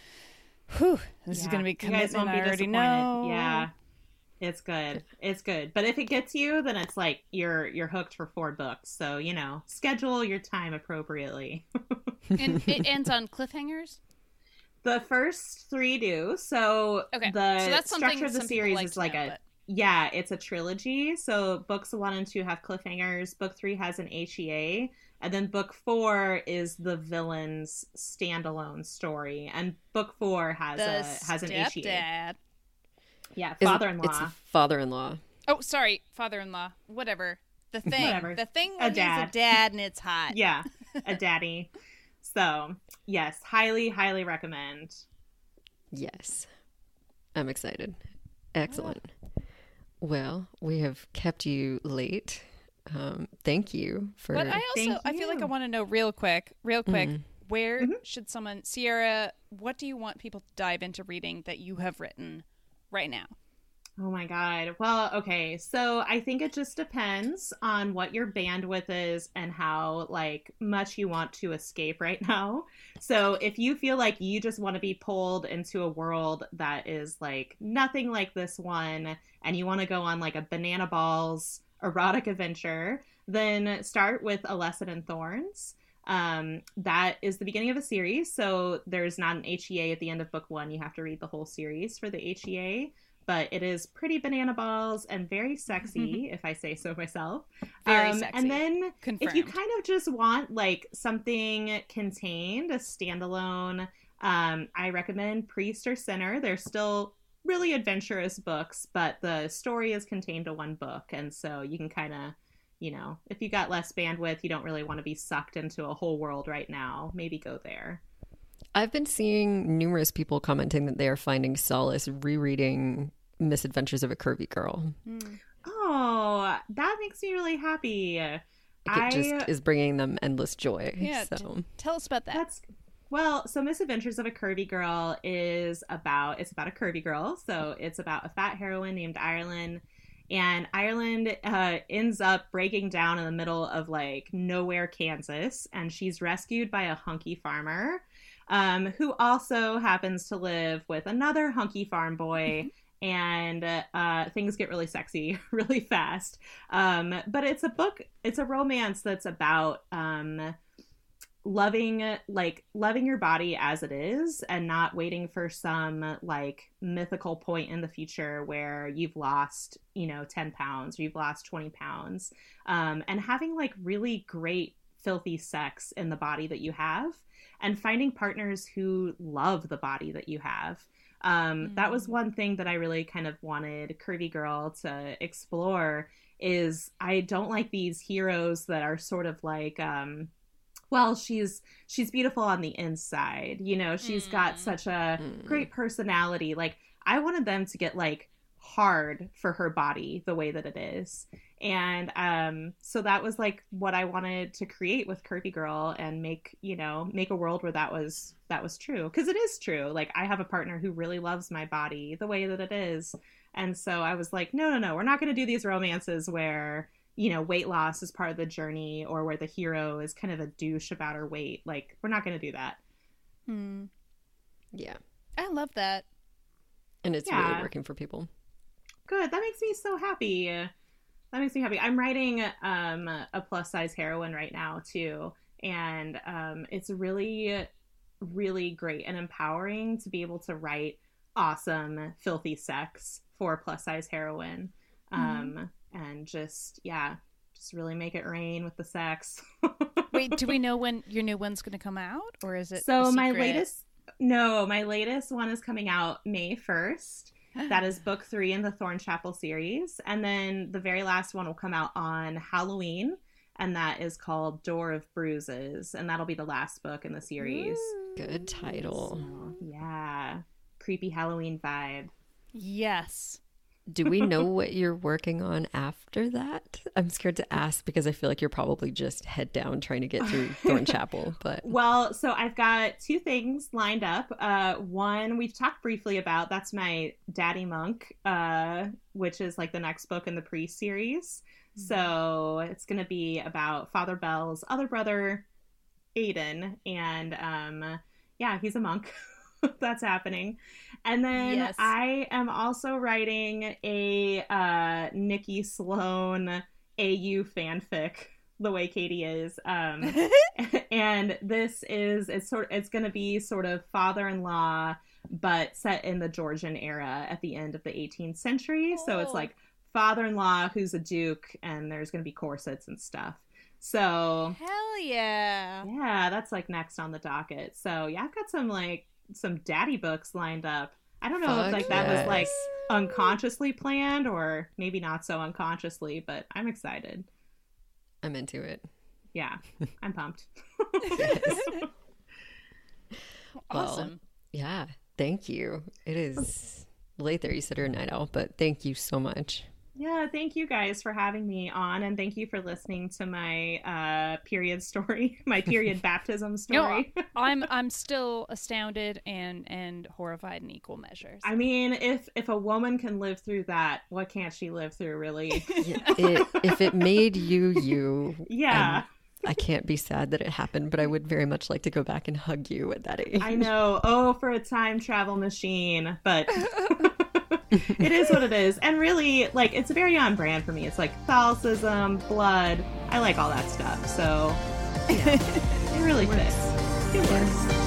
whew, this Yeah. is gonna be You guys commitment. won't be I already disappointed. know. Yeah. It's good. It's good. But if it gets you, then it's like you're you're hooked for four books. So, you know, schedule your time appropriately. And it ends on cliffhangers. The first three do. So Okay, the so that's something structure of the some people series like is to like know, a but- yeah, it's a trilogy. So books one and two have cliffhangers. Book three has an H E A, and then book four is the villain's standalone story. And book four has The a has an H E A. stepdad. Yeah, Is it- father-in-law. It's a father-in-law. Oh, sorry, father-in-law. Whatever. The thing. Whatever. The thing A when he's dad. a dad and it's hot. Yeah, a daddy. So yes, highly, highly recommend. Yes. I'm excited. Excellent. Well, we have kept you late. Um, thank you for But I also, Thank I feel like I you. want to know real quick, real quick, Mhm. where Mhm. should someone, Sierra, what do you want people to dive into reading that you have written right now? Oh my God. Well, okay. So I think it just depends on what your bandwidth is and how like much you want to escape right now. So if you feel like you just want to be pulled into a world that is like nothing like this one and you want to go on like a banana balls erotic adventure, then start with A Lesson in Thorns. Um, that is the beginning of a series. So there's not an H E A at the end of book one. You have to read the whole series for the H E A. But it is pretty banana balls and very sexy, if I say so myself. Very Um, sexy. And then Confirmed. if you kind of just want like something contained, a standalone, um, I recommend Priest or Sinner. They're still really adventurous books, but the story is contained to one book. And so you can kind of, you know, if you got less bandwidth, you don't really want to be sucked into a whole world right now, maybe go there. I've been seeing numerous people commenting that they are finding solace rereading Misadventures of a Curvy Girl. Mm. Oh, that makes me really happy. Like, I it just is bringing them endless joy. Yeah, So Tell us about that. That's well, so Misadventures of a Curvy Girl is about it's about a curvy girl. So it's about a fat heroine named Ireland. And Ireland uh, ends up breaking down in the middle of like nowhere, Kansas, and she's rescued by a hunky farmer um, who also happens to live with another hunky farm boy. And uh, things get really sexy really fast. Um, but it's a book, it's a romance that's about um, loving, like, loving your body as it is and not waiting for some, like, mythical point in the future where you've lost, you know, ten pounds or you've lost twenty pounds. Um, and having, like, really great, filthy sex in the body that you have and finding partners who love the body that you have. Um, Mm. That was one thing that I really kind of wanted Curvy Girl to explore is I don't like these heroes that are sort of like, um, well, she's she's beautiful on the inside. You know, she's got Mm. such a Mm. great personality. Like, I wanted them to get, like, hard for her body the way that it is. And um, so that was, like, what I wanted to create with Curvy Girl and make, you know, make a world where that was that was true. Because it is true. Like, I have a partner who really loves my body the way that it is. And so I was like, no, no, no, we're not going to do these romances where, you know, weight loss is part of the journey or where the hero is kind of a douche about her weight. Like, we're not going to do that. Hmm. yeah, I love that. and it's Yeah. really working for people. Good. That makes me so happy. That makes me happy. I'm writing um, a plus size heroine right now too. And um, it's really, really great and empowering to be able to write awesome, filthy sex for a plus size heroine. Um, and just, yeah, just really make it rain with the sex. Wait, do we know when your new one's going to come out, or is it So a my secret? latest, no, my latest one is coming out May first. That is book three in the Thorn Chapel series. And then the very last one will come out on Halloween. And that is called Door of Bruises. And that'll be the last book in the series. Good title. So, yeah. Creepy Halloween vibe. Yes. Do we know what you're working on after that? I'm scared to ask because I feel like you're probably just head down trying to get through Thorn Chapel. But well, so I've got two things lined up. Uh, one we've talked briefly about. That's my Daddy Monk, uh, which is like the next book in the Priest series. Mm-hmm. So it's going to be about Father Bell's other brother, Aiden, and um, yeah, he's a monk. That's happening. And then yes. I am also writing a uh, Nikki Sloan A U fanfic, the way Katie is. Um, and this is, it's sort it's going to be sort of father-in-law, but set in the Georgian era at the end of the eighteenth century. Oh. So it's like father-in-law who's a duke, and there's going to be corsets and stuff. So hell yeah. Yeah, that's like next on the docket. So yeah, I've got some like some daddy books lined up. I don't know Fuck if like that yes. was like unconsciously planned or maybe not so unconsciously, but I'm excited. I'm into it. Yeah, I'm pumped. Awesome. Well, yeah, thank you. It is late there. You said you're a night owl, but thank you so much. Yeah, thank you guys for having me on, and thank you for listening to my uh, period story, my period baptism story. No, I'm I'm still astounded and and horrified in equal measures. I mean, if if a woman can live through that, what can't she live through, really? Yeah, it, if it made you, you. Yeah. I can't be sad that it happened, but I would very much like to go back and hug you at that age. I know. Oh, for a time travel machine, but... It is what it is. And really, like, it's very on brand for me. It's like Catholicism, blood. I like all that stuff. So, yeah, it really fits. It works.